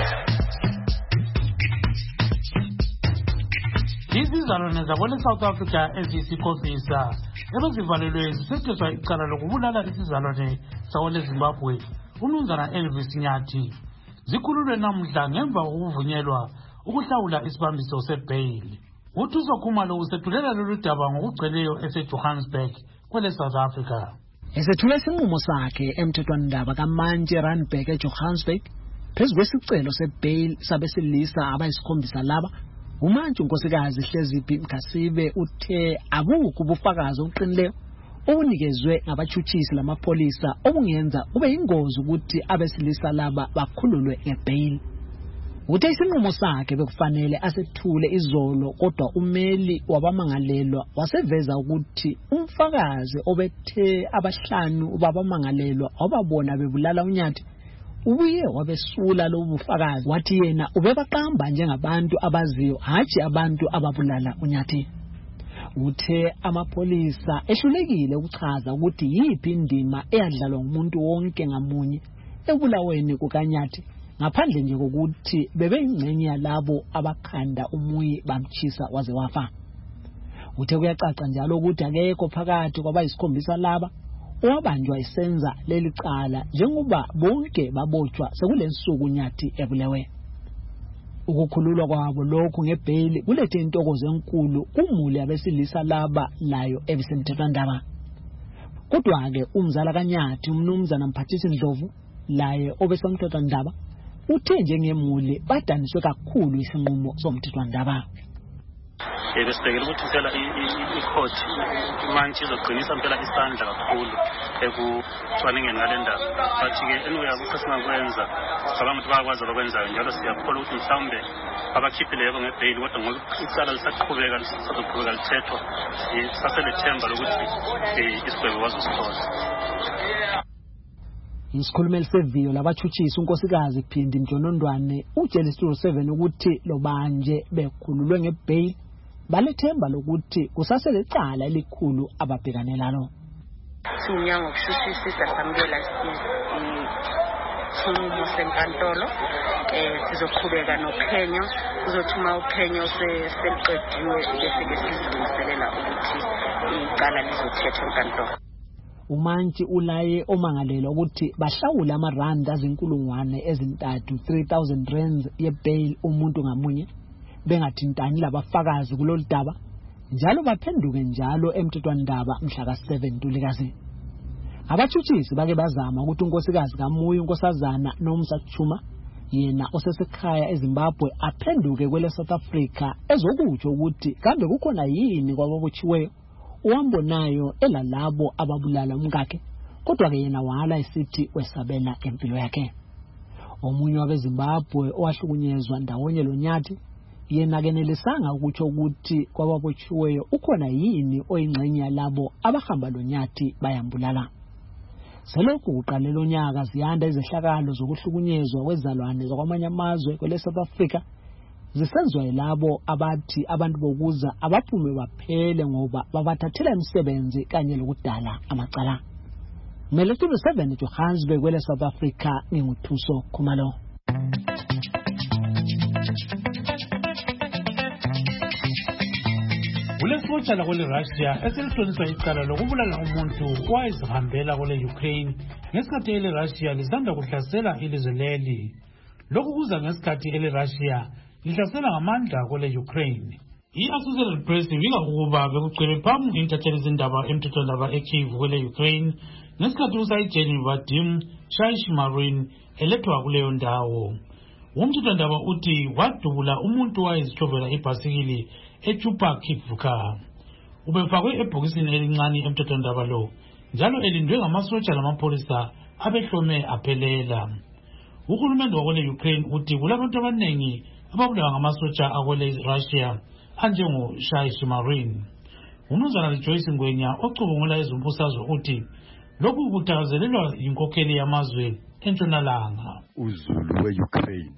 Izizalwane zabone South Africa eziyisikhombisa ebezivalelwe zisetheswa icala lokubulala isizalwane sawole Zimbabwe uMnumzana Elvis Nyathi zikhululwe namhla ngemva kokuvunyelwa ukuhlawula isibambiso sebhayili. UThuso Khumalo usethulela lolu daba ngokugcweleyo eseJohannesburg kwele South Africa. Esethula isinqumo sakhe emthethwandaba kaMantshi eRandburg eJohannesburg phezu kwesicelo sebhayili sabesilisa abayisikhombisa laba, uMantshi unkosikazi Hleziphi Mkhasibe uthe abukho ubufakazi obuqinileyo obunikezwe ngabatshutshisi lamapolisa obungenza kube ingozi ukuthi abesilisa laba bakhululwe ngebhayili. Uthe isinqumo sakhe bekufanele asethule izolo kodwa umeli wabamangalelwa waseveza ukuthi umfakazi obethe abahlanu babamangalelwa wababona bebulala uNyathi ubuye wabesula lobu bufakazi wathi yena ubebaqamba njengabantu abaziyo hathi abantu ababulala uNyathi. Uthe amapolisa ehlulekile ukuchaza ukuthi yipi indima eyadlalwa ngumuntu wonke ngamunye ebulaweni kukaNyathi ngaphandle nje kokuthi bebeyingcenye yalabo abakhanda umuyi bamchisa waze wafa. Uthe kuyacaca njalo ukuthi akekho phakathi kwabayisikhombisa laba owabanjwa isenza leli cala njengoba bonke babotshwa sekulensuku uNyathi ebulewe. Ukukhululwa kwabo lokhu ngebhayili kulethe intokozo enkulu kumuli abesilisa laba layo ebisemthethwandaba. Kodwa ke umzala kaNyathi uMnumzana Mphathisi Ndlovu laye obesemthethwandaba uthe njengemuli badaniswe kakhulu isinqumo somthethwandaba. Besibhekela ukuthi impela ikhoti manje izoqinisa impela isandla kakhulu ekucwaningeni ngale ndaba. Bathi-ke anyway akukho singakwenza cabanga ukuthi bayakwazi abakwenzayo njalo siyakholwa ukuthi mhlawumbe abakhiphileyo ngebheyili kodwa ngoba icala lisaqhubeka lisazoqhubeka lithethwa saselethemba lokuthi isigwebo wazosithola. Isikhulumeli seviyo labathutshisi unkosikazi Phindi Mjolondwane utshela Studio seven ukuthi lobanje bekhululwe ngebheyili balethemba lokuthi kusasele icala elikhulu ababhekane nalo. Sinyango kushushisa samukela isinqumo senkantolo eh sizoqhubeka nokhenyo kuzothuma ukhenyo seliqediwe bese ke sizilungiselela ukuthi icala lizothethwa enkantolo. Umantshi ulaye omangalela ukuthi bahlawule amarandi azinkulungwane ezintathu three thousand rands yebail umuntu ngamunye bengathintani labafakazi kulolu daba njalo baphenduke njalo emthethwandaba mhla ka seven Ntulikazi. Abathutshisi bake bazama ukuthi unkosikazi kaMuyi unkosazana noMsachuma yena osesekhaya eZimbabwe aphenduke kwele South Africa ezokutsho ukuthi kambe kukhona yini kwababotshiweyo uwambonayo elalabo ababulala umkakhe kodwa ke yena wala isithi wesabela empilo yakhe. Omunye wabeZimbabwe owahlukunyezwa ndawonye loNyathi yena kenelisanga ukutsho ukuthi kwababotshiweyo ukhona yini oyingxenye yalabo abahamba loNyathi bayambulala. Selokhu kuqalela unyaka ziyanda izehlakalo zokuhlukunyezwa kwezalwane zakwamanye amazwe kwele South Africa zisenzwa yilabo abathi abantu bokuza abaphume baphele ngoba babathathela imisebenzi kanye lokudala amacala. Studio seven Johannesburg kwele South Africa nginguthuso Khumalo. Kulesotsha lakule Russia eselihloniswa icala lokubulala umuntu wayezihambela kule Ukraine ngesikhathi ele Russia lisanda kuhlasela ilizwe leli. Lokhu kuza ngesikhathi ele Russia lihlasela ngamandla kule Ukraine. I-Associated Press ibika ukuba bekucwele phamu intatheli zindaba emthethwandaba eKyiv kule Ukraine ngesikhathi usayijeni Vadim Shaishmarin elethwa kuleyo ndawo. Umthethwandaba uthi wadubula umuntu wayezichovela ibhasikili eChupakivka. Ubefakwe ebhokisini elincane emthethwandaba lo njalo elindwe ngamasotsha lamapholisa abehlome aphelela. Uhulumende wakule Ukraine uthi kulabantu abanengi ababulawa ngamasotsha akwele Russia anjengo Shaishmarin. Umnumzana Joyce Ngwenya ocubungula ezombusazwe uthi lokhu kuthakazelelwa inkokheli yamazwe entshonalanga. Uzulu we-Ukraine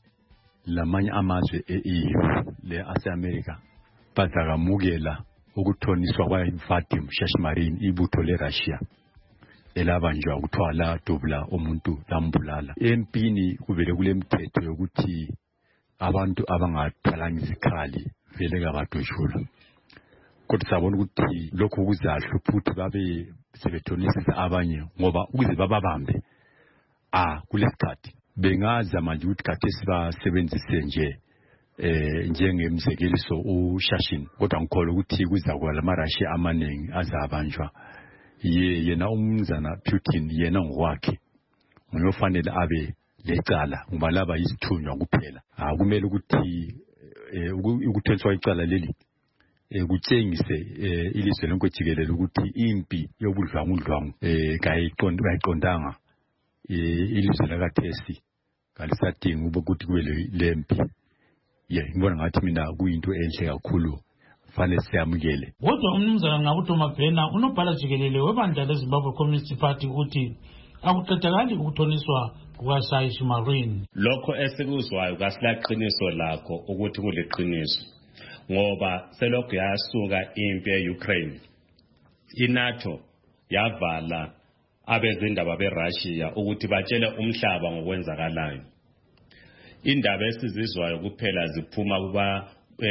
lamanye amazwe e-E U le ase-America bazakamukela ukuthoniswa kwa-Vadim Shaishmarin ibutho le-Russia elabanjwa ukuthiwa ladubula umuntu lambulala. Empini kuvele kule mthetho yokuthi abantu abangathwalanga izikhali vele kabadwetshulwa. Kodwa sabona ukuthi lokhu kuzahlupha ukuthi babe sebethonisisa abanye ngoba ukuze bababambe ah kulesikhathi bengaza manje ukuthi kade sibasebenzise nje eh njengemzekeliso uShashin kodwa ngikholwa ukuthi kuzakuba lamaRussia amaningi azabanjwa ye yena umnzana Putin yena ngokwakhe unofanele abe lecala ngoba laba yisithunywa kuphela akumele ukuthi ukuthentswa icala leli ekutshengise ilizwe lonke jikelele ukuthi impi yobudlwangudlwangu kayiqondanga ilizwe lakathesi kalisadinga ukuthi kube lempi. Ye ngibona ngathi mina kuyinto enhle kakhulu fanele siyamukele. Kodwa umnumzana Ngabutoma Bhena unobhala jikelele webandla leZimbabwe Communist Party uthi akuqedakali ukuthoniswa kukaShaishmarin. Lokho esikuzwayo kasilaqiniso lakho ukuthi kuliqiniso ngoba selokhu yasuka impi eUkraine. INATO yavala abezindaba beRussia ukuthi batshele umhlaba ngokwenzakalayo. Indaba esizizwayo kuphela ziphuma kuba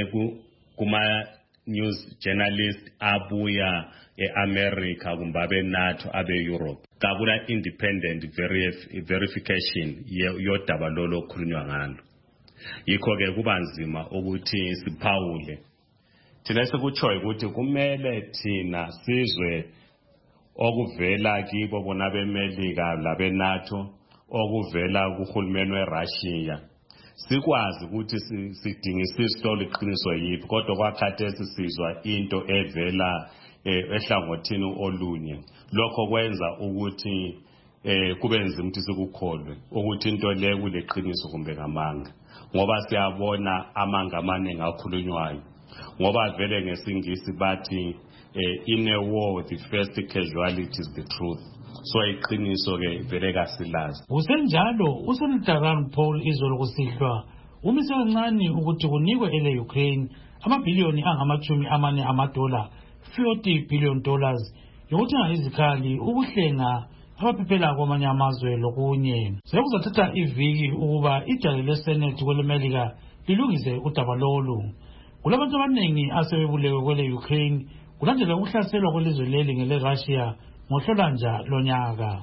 kuma news journalist abuya eAmerica kumbe abeNATO abeEurope. Kakula independent verification yodaba lolo khulunywa ngalo. Yikho ke kuba nzima ukuthi siphawule. Thina sekutshoyo ukuthi kumele thina sizwe okuvela kibo bona beMelika labeNATO okuvela kuhulumeni weRussia sikwazi ukuthi sidingisise liqiniso yipi kodwa kwakhathesi sizwa into evela ehlangothini olunye lokho kwenza ukuthi eh kube nzima ukuthi sikukholwe ukuthi into le kuleqiniso kumbe ngamanga ngoba siyabona amanga amaningi akhulunywayo ngoba vele ngesingisi bathi in a war the first casualty is the truth so iqiniso ke vele kasilazi usenjalo uSenataran Paul izolo kusihlwa umise kancane ukuthi kunikwe ele Ukraine amabhiliyoni angamachumi amane amadola forty billion dollars yokuthenga izikhali ukuhlenga abaphephela kwamanye amazwe lokunye sekuzothatha iviki ukuba ijali leSenate kwelemelika lilungise udaba lolu kulabantu abaningi asebebulewe kwele Ukraine kulandela ukuhlaselwa kwelizwe leli ngele Russia ngohlolanja lonyaka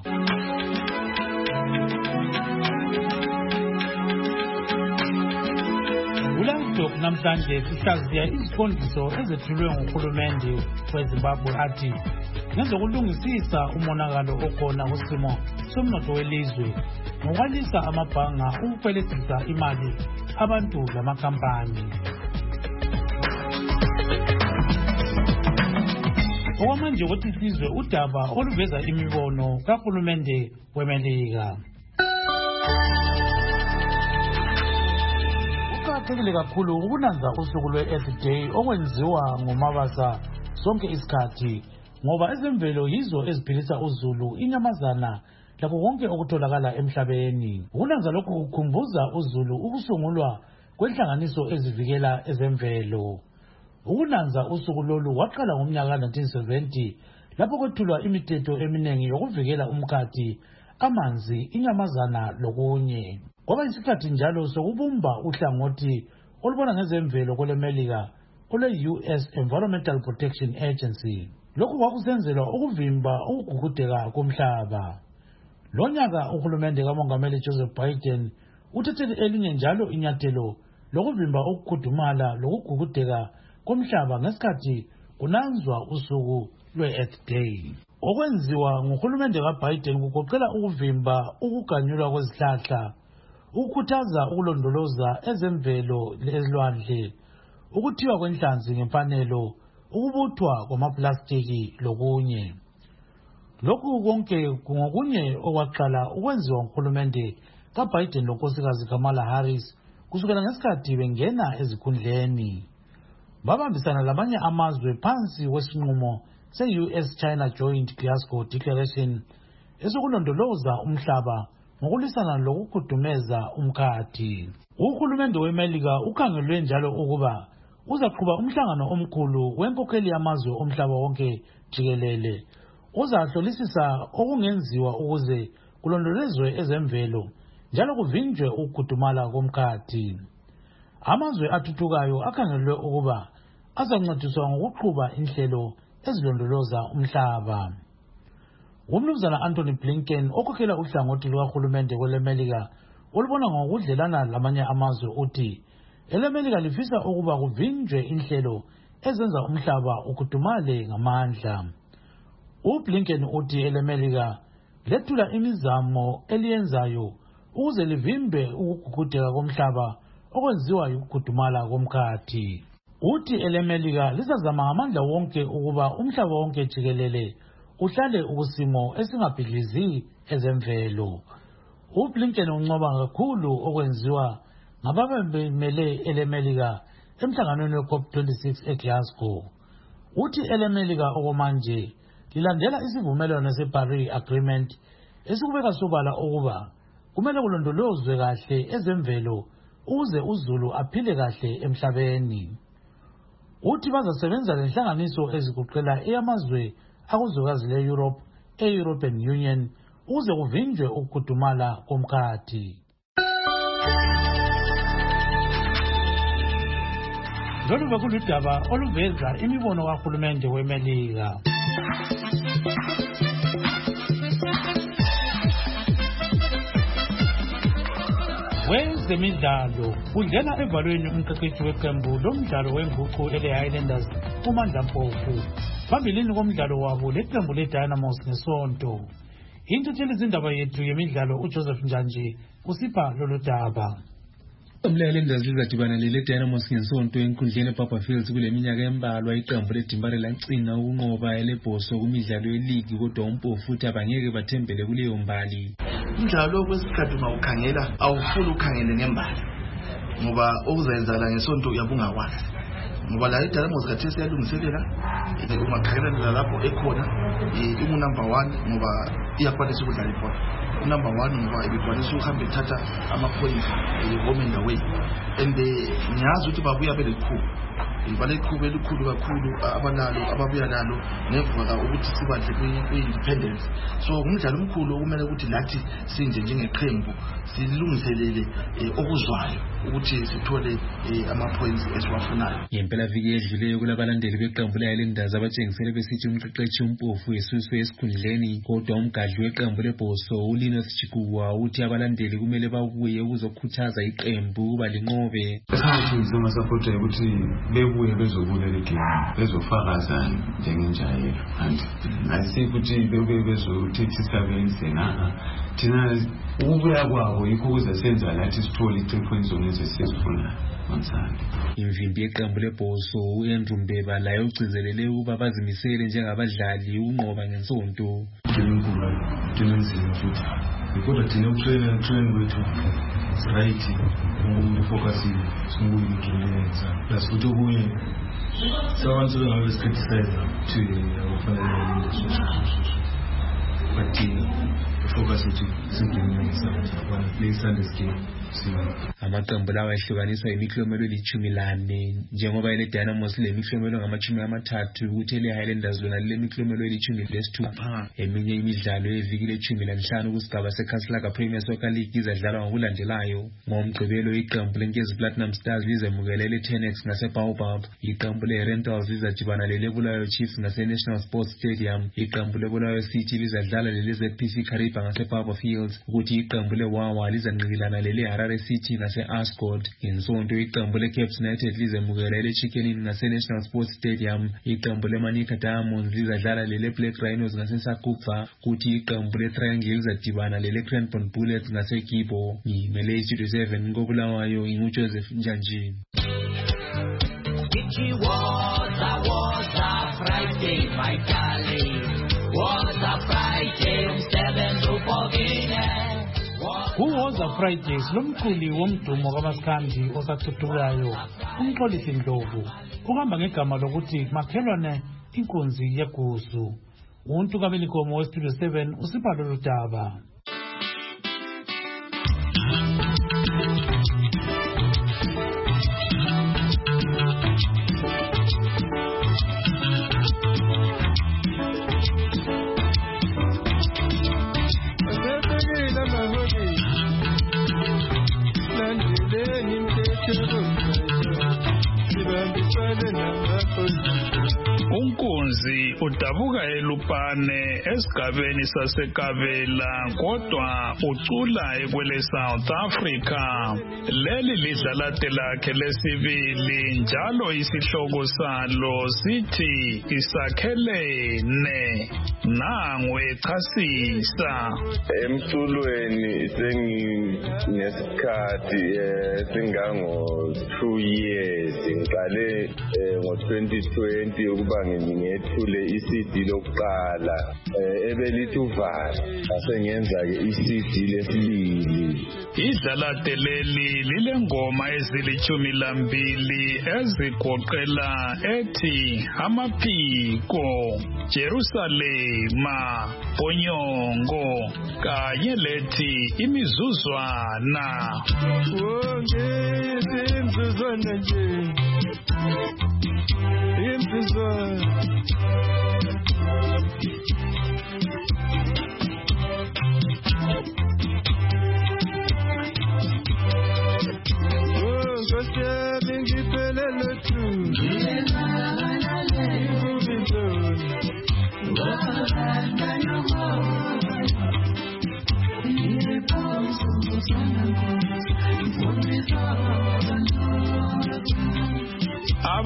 Ulamdok namhlanje sihlaziya iziqondiso ezethulwe nguhulumende weZimbabwe athi ngezokulungisisa umonakalo okhona kusimo somnotho welizwe ngokwalisa amabhanga ukufeledisa imali abantu lamakhampani. Okwamanje ukuthi sizwe udaba oluveza imibono kahulumende weMelika. Kuqakathekile kakhulu ukunanza usuku lwe-Earth Day okwenziwa ngomabasa sonke isikhathi ngoba ezemvelo yizo eziphilisa uzulu inyamazana lakho konke okutholakala emhlabeni. Ukunanza lokhu kukhumbuza uzulu ukusungulwa kwenhlanganiso ezivikela ezemvelo. Ukunanza usuku lolu waqala ngomnyaka nineteen seventy lapho kwethulwa imithetho eminengi yokuvikela umkhathi, amanzi, inyamazana lokunye. Ngoba isikhathi njalo sokubumba uhlangothi olubona ngezemvelo kwelemelika ole-U S Environmental Protection Agency. Lokhu kwakusenzelwa ukuvimba ukugugudeka komhlaba. Lonyaka uhulumende kaMongameli Joseph Biden uthethe elinye njalo inyathelo lokuvimba ukukhudumala lokugugudeka komhlaba ngesikhathi kunanzwa usuku lwe-Earth Day. Okwenziwa nguhulumende kaBiden kugoqela ukuvimba ukuganyulwa kwezihlahla, ukukhuthaza ukulondoloza ezemvelo lezilwandle, ukuthiwa kwenhlanzi ngemfanelo, ukubuthwa kwamaplastiki lokunye. Lokhu konke kungokunye okwaqala ukwenziwa nguhulumende kaBiden lonkosikazi Kamala Harris kusukela ngesikhathi bengena ezikhundleni. Babambisana lamanye amazwe phansi kwesinqumo se-U S China Joint Glasgow Declaration esokulondoloza umhlaba ngokulisana lokukhudumeza umkhathi. Uhulumende weMelika ukhangelwe njalo ukuba uzaqhuba umhlangano omkhulu wenkokheli yamazwe omhlaba wonke jikelele uzahlolisisa okungenziwa ukuze kulondolezwe ezemvelo njalo kuvinjwe ukukhudumala komkhathi. Amazwe athuthukayo akhangelwe ukuba azancediswa ngokuqhuba inhlelo ezilondoloza umhlaba. Umnumzana Anthony Blinken okhokhela uhlangothi lukahulumende kwelemelika olubona ngokudlelana lamanye amazwe uthi elemelika lifisa ukuba kuvinjwe inhlelo ezenza umhlaba ukhudumale ngamandla. UBlinken uthi elemelika lethula imizamo eliyenzayo ukuze livimbe ukugugudeka komhlaba okwenziwa ukukhudumala komkhathi. Uthi elemelika lisazama ngamandla wonke ukuba umhlaba wonke jikelele uhlale ukusimo esingabhidlizi ezemvelo. UBlinken uncoba kakhulu okwenziwa ngababemele elemelika emhlanganweni we-COP twenty-six eGlasgow. Uthi elemelika okomanje lilandela isivumelwano seParis Agreement esikubeka sobala ukuba kumele kulondolozwe kahle ezemvelo ukuze uzulu aphile kahle emhlabeni. Uthi bazasebenza lenhlanganiso eziguqela eyamazwe akuzwekazi le-Europe, e-European Union ukuze kuvinjwe ukukhudumala komkhathi. Lolu bekuludaba oluveza imibono kahulumende weMelika. Wezemidlalo ungena evalweni umqeqeshi weqembu lomdlalo wenguqu ele-Highlanders uMandla Mpofu phambilini komdlalo wabo leqembu le-Dynamos ngesonto. intuthelo izindaba yethu yemidlalo uJoseph Njanji usipha lolu daba. Umlelenders lizadibana lele Dynamos ngesonto enkundleni ePapa Fields kule minyaka embalwa. Iqembu leDimbare lagcina ukunqoba elebhoso kumidlalo yeligi, kodwa uMpofu futhi abangeke bathembele kuleyo mbali. Umdlalo kwesikhathi mawukhangela awufuli ukhangele ngembali ngoba okuzenzala ngesonto uyabungakwazi ngoba la iDynamos kathesi yalungiselela umakhangela lapho ekhona imu number one ngoba iyakwanisa ukudlala ibhola. Number one ngoba ibikwanisa ukuhamba ithatha ama-points home and away, and ngiyazi ukuthi babuya belikhulu ibale ikhulu elikhulu kakhulu abanalo ababuya nalo nevuka ukuthi sibahle kwi-independence. So umdlalo omkhulu okumele ukuthi lathi sinje njengeqembu silungiselele okuzwayo ukuthi sithole ama-points esiwafunayo. Ngempela viki edluleyo kulabalandeli beqembu le-Highlanders abatshengisele besithi umqeqeshi uMpofu esuswe esikhundleni, kodwa umgadli weqembu lebhoso uLinus Chikuwa uthi abalandeli kumele babuye ukuzokhuthaza iqembu ukuba linqobe. Sathi ukuthi bebuye bezobulela igame bezofakaza njengenjayelo, and ayisi ukuthi bebe bezothetha isabenze na thina ukubuya kwabo yikho kuze senza lathi sithole i-three points zonke sesifuna mansana. Imvimbi yeqembu lebhoso uAndrew Mbeba layo ugcizelele ukuba bazimisele njengabadlali ukunqoba ngensonto. Dinenzima futhi kodwa thina ukutrain train kwethu right umuntu focusing singuye ngiyenza plus futhi okunye sabantu bengabe criticize to ukufanele but focus ukuthi singiyenza one play Sunday game. Amaqembu lawa ehlukaniswa imiklomelo elithumi lane njengoba ile Dynamos le miklomelo ngamachumi amathathu ukuthi le Highlanders lona le miklomelo elithumi lesithupha. Eminye imidlalo eviki lethumi lanhlanu kusigaba seCouncilor Premier Soccer League izadlalwa ngokulandelayo. Ngomgqibelo iqembu leNkezi Platinum Stars lizemukela le Tenex ngaseBaobab, iqembu leRentals lizadibana lele Bulawayo Chiefs ngaseNational Sports Stadium, iqembu leBulawayo City lizadlala lele Z P C Kariba ngasePapa Fields, ukuthi iqembu leWawa lizanqikilana lele Harare City ngase-Ascot. Ngesonto iqembu leCaps United lizemukela leChicken Inn ngase-National Sports Stadium, iqembu leManica Diamonds lizadlala lele Black Rhinos ngaseSakubva, kuthi iqembu leTriangle lizadibana lele Cranbourne Bullets ngaseGibo. Ngimele iStudio seven ngobulawayo inguJoseph Njanji. It was a was a Friday, my darling. Was a Friday, seven to fourteen. Kuwoza Fridays lomquli womdumo kwamaskandi osathuthukayo umxolisi Ndlovu uhamba ngegama lokuthi makhelwane inkunzi yegusu. Untu kaBelikomo weStudio seven usipha lolu daba. Unkunzi udabuka eLupane esigabeni saseKavela kodwa ucula ekwele South Africa. Leli lidlalate lakhe lesibili njalo isihloko salo sithi isakhelene. Nangu echasisa. Emculweni senginesikhathi singango two years ngiqale ngo twenty twenty ukuba ngingethule i-C D lokuqala ebelithi uvala asengenza ke i-C D lesibili. Idlalate leli lilengoma ezilithumi lambili ezigoqela ethi Amaphiko, Jerusalema, Ponyongo kanye lethi Imizuzwana. Wonke imizuzwana nje imizuzwana.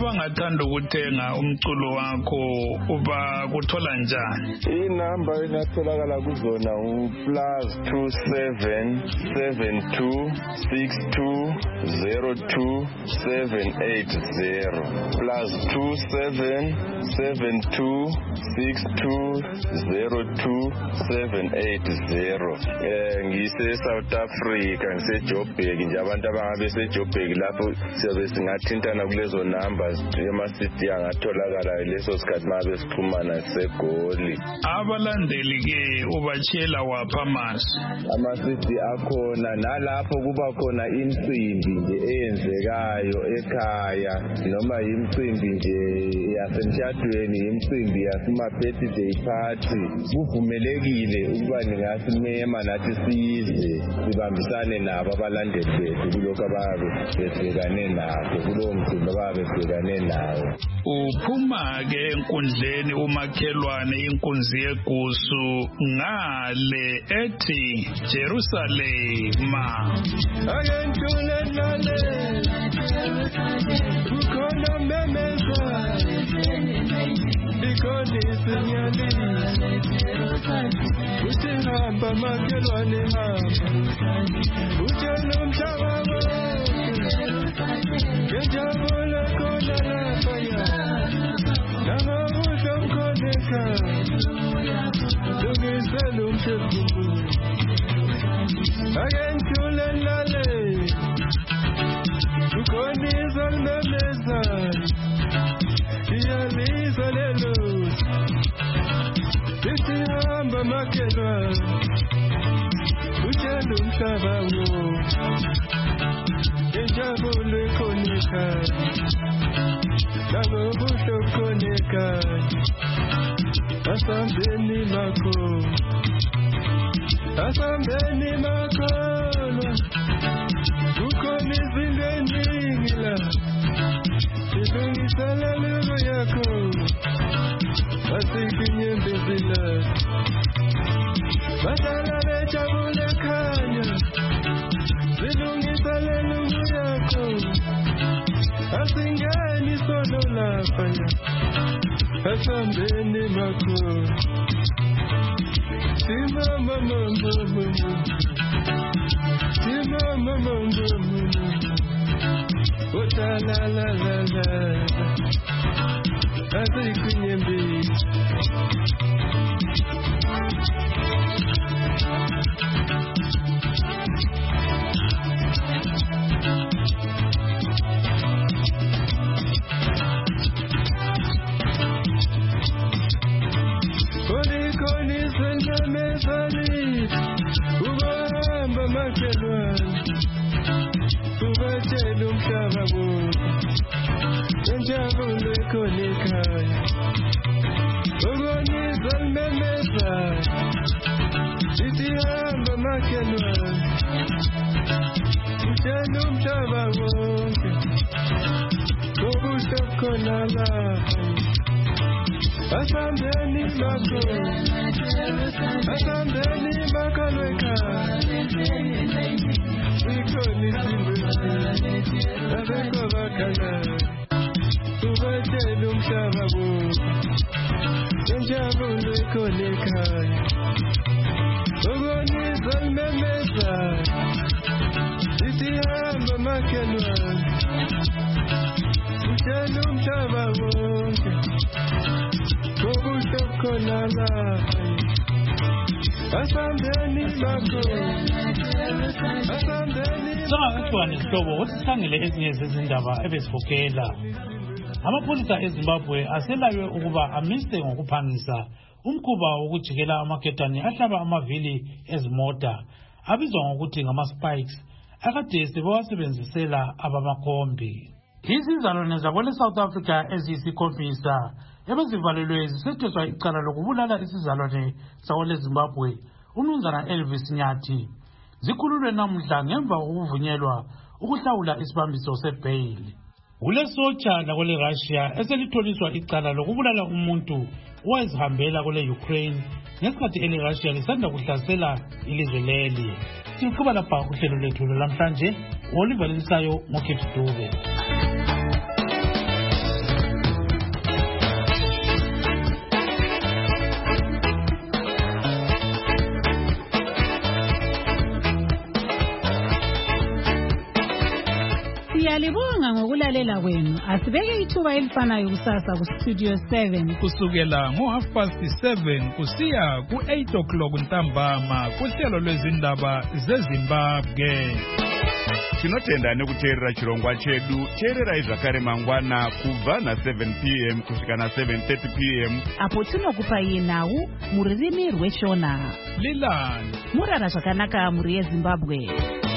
abangathanda ukuthenga umculo wakho uba kuthola njani? Inamba engatholakala kuzona u plus two seven seven two six two zero two seven eight zero plus two seven seven two six two zero two seven eight zero. Eh ngise South Africa ngise Joburg nje abantu abangabe se Joburg lapho siyabe singathintana kulezo numbers ema city angatholakala leso sikhathi mabe sixhumana segoli. Abalandeli ke ubachela wapha masi ama city akhona nalapho kuba khona insimbi nje eyenzekayo ekhaya noma imicimbi nje yasemshadweni imicimbi yasema birthday party kuvumelekile ukuba ningasimema nathi size sibambisane nabo abalandeli bethu kuloko ababe besibhekane nabo kulowo mcimbi ababe besibhekane nawo. Uphuma ke enkundleni umakhelwane inkunzi yegusu ngale ethi Jerusalema Agentulelale Kukhona memeza Ikoni sinyali Usihamba makhelwane hamba Utshela umhlaba Ngejabule khona laphaya Namabuhle mkhoneka Lungisela umphefumulo Agentulelale Ukhonisa limemeza Iyalisa lelo Sisihamba makhelwa Utshela umhlaba wo Ngejabule khoneka Namabuhle mkhoneka Asambeni makho Asambeni makholwa Kukhona izinto eningi la Silungisela lelo yakho Asikinyembezela Basala bejabule khanya Silungisela lelo yakho Asingeni sono laphaya Asambeni makho Tima mama mama Tima mama mama Ota la la la la Asi kunyembi Koni koni senda mezani Ubamba makhelwane Ubatshela umhlaba wonke Njabule khona ekhaya Ukonisa limemeza Sithi hamba makhelwane Utshela umhlaba wonke Ubuhle khona lapha Asambeni makho Asambeni makho lwekhaya Ikoni simbesi Abekho bakhala Ubatshela umhlaba wonke Njabule khona ekhaya Ukonisa limemeza Sithi hamba makhelwane Utshela umhlaba wonke Ubuhle khona lapha Asambeni makho Singakuthiwa nesihlobo usikhangele ezinye zezindaba ebesivukela. Amapholisa eZimbabwe aselaywe ukuba amise ngokuphangisa umkhuba wokujikela amaketani ahlaba amavili ezimota abizwa ngokuthi ngama-spikes akade sebewasebenzisela abamakhombi. Izizalwane zakwele South Africa eziyisikhombisa ebezivalelwe zisetheswa icala lokubulala isizalwane sakwele Zimbabwe umnumzana Elvis Nyathi zikhululwe namhla ngemva kokuvunyelwa ukuhlawula isibambiso sebail. Kulesotsha lakwele Russia eselitholiswa icala lokubulala umuntu owayezihambela kwele Ukraine ngesikhathi ele Russia lisanda kuhlasela ilizwe leli. Siqhuba lapha uhlelo lethu namhlanje Oliver Lisayo Mokhethi Dube. Siyalibonga ngokulalela kwenu. Asibeke ithuba elifanayo kusasa ku Studio seven. Kusukela ngo half past seven kusiya ku eight o'clock ntambama kuhlelo lwezindaba zeZimbabwe. Tinotenda nekuteerera chirongwa chedu. Teererai zvakare mangwana kubva na seven p m kusvika na seven thirty p m apo tinokupai nhau muririmi rweshona. Lilani murara zvakanaka muri yeZimbabwe.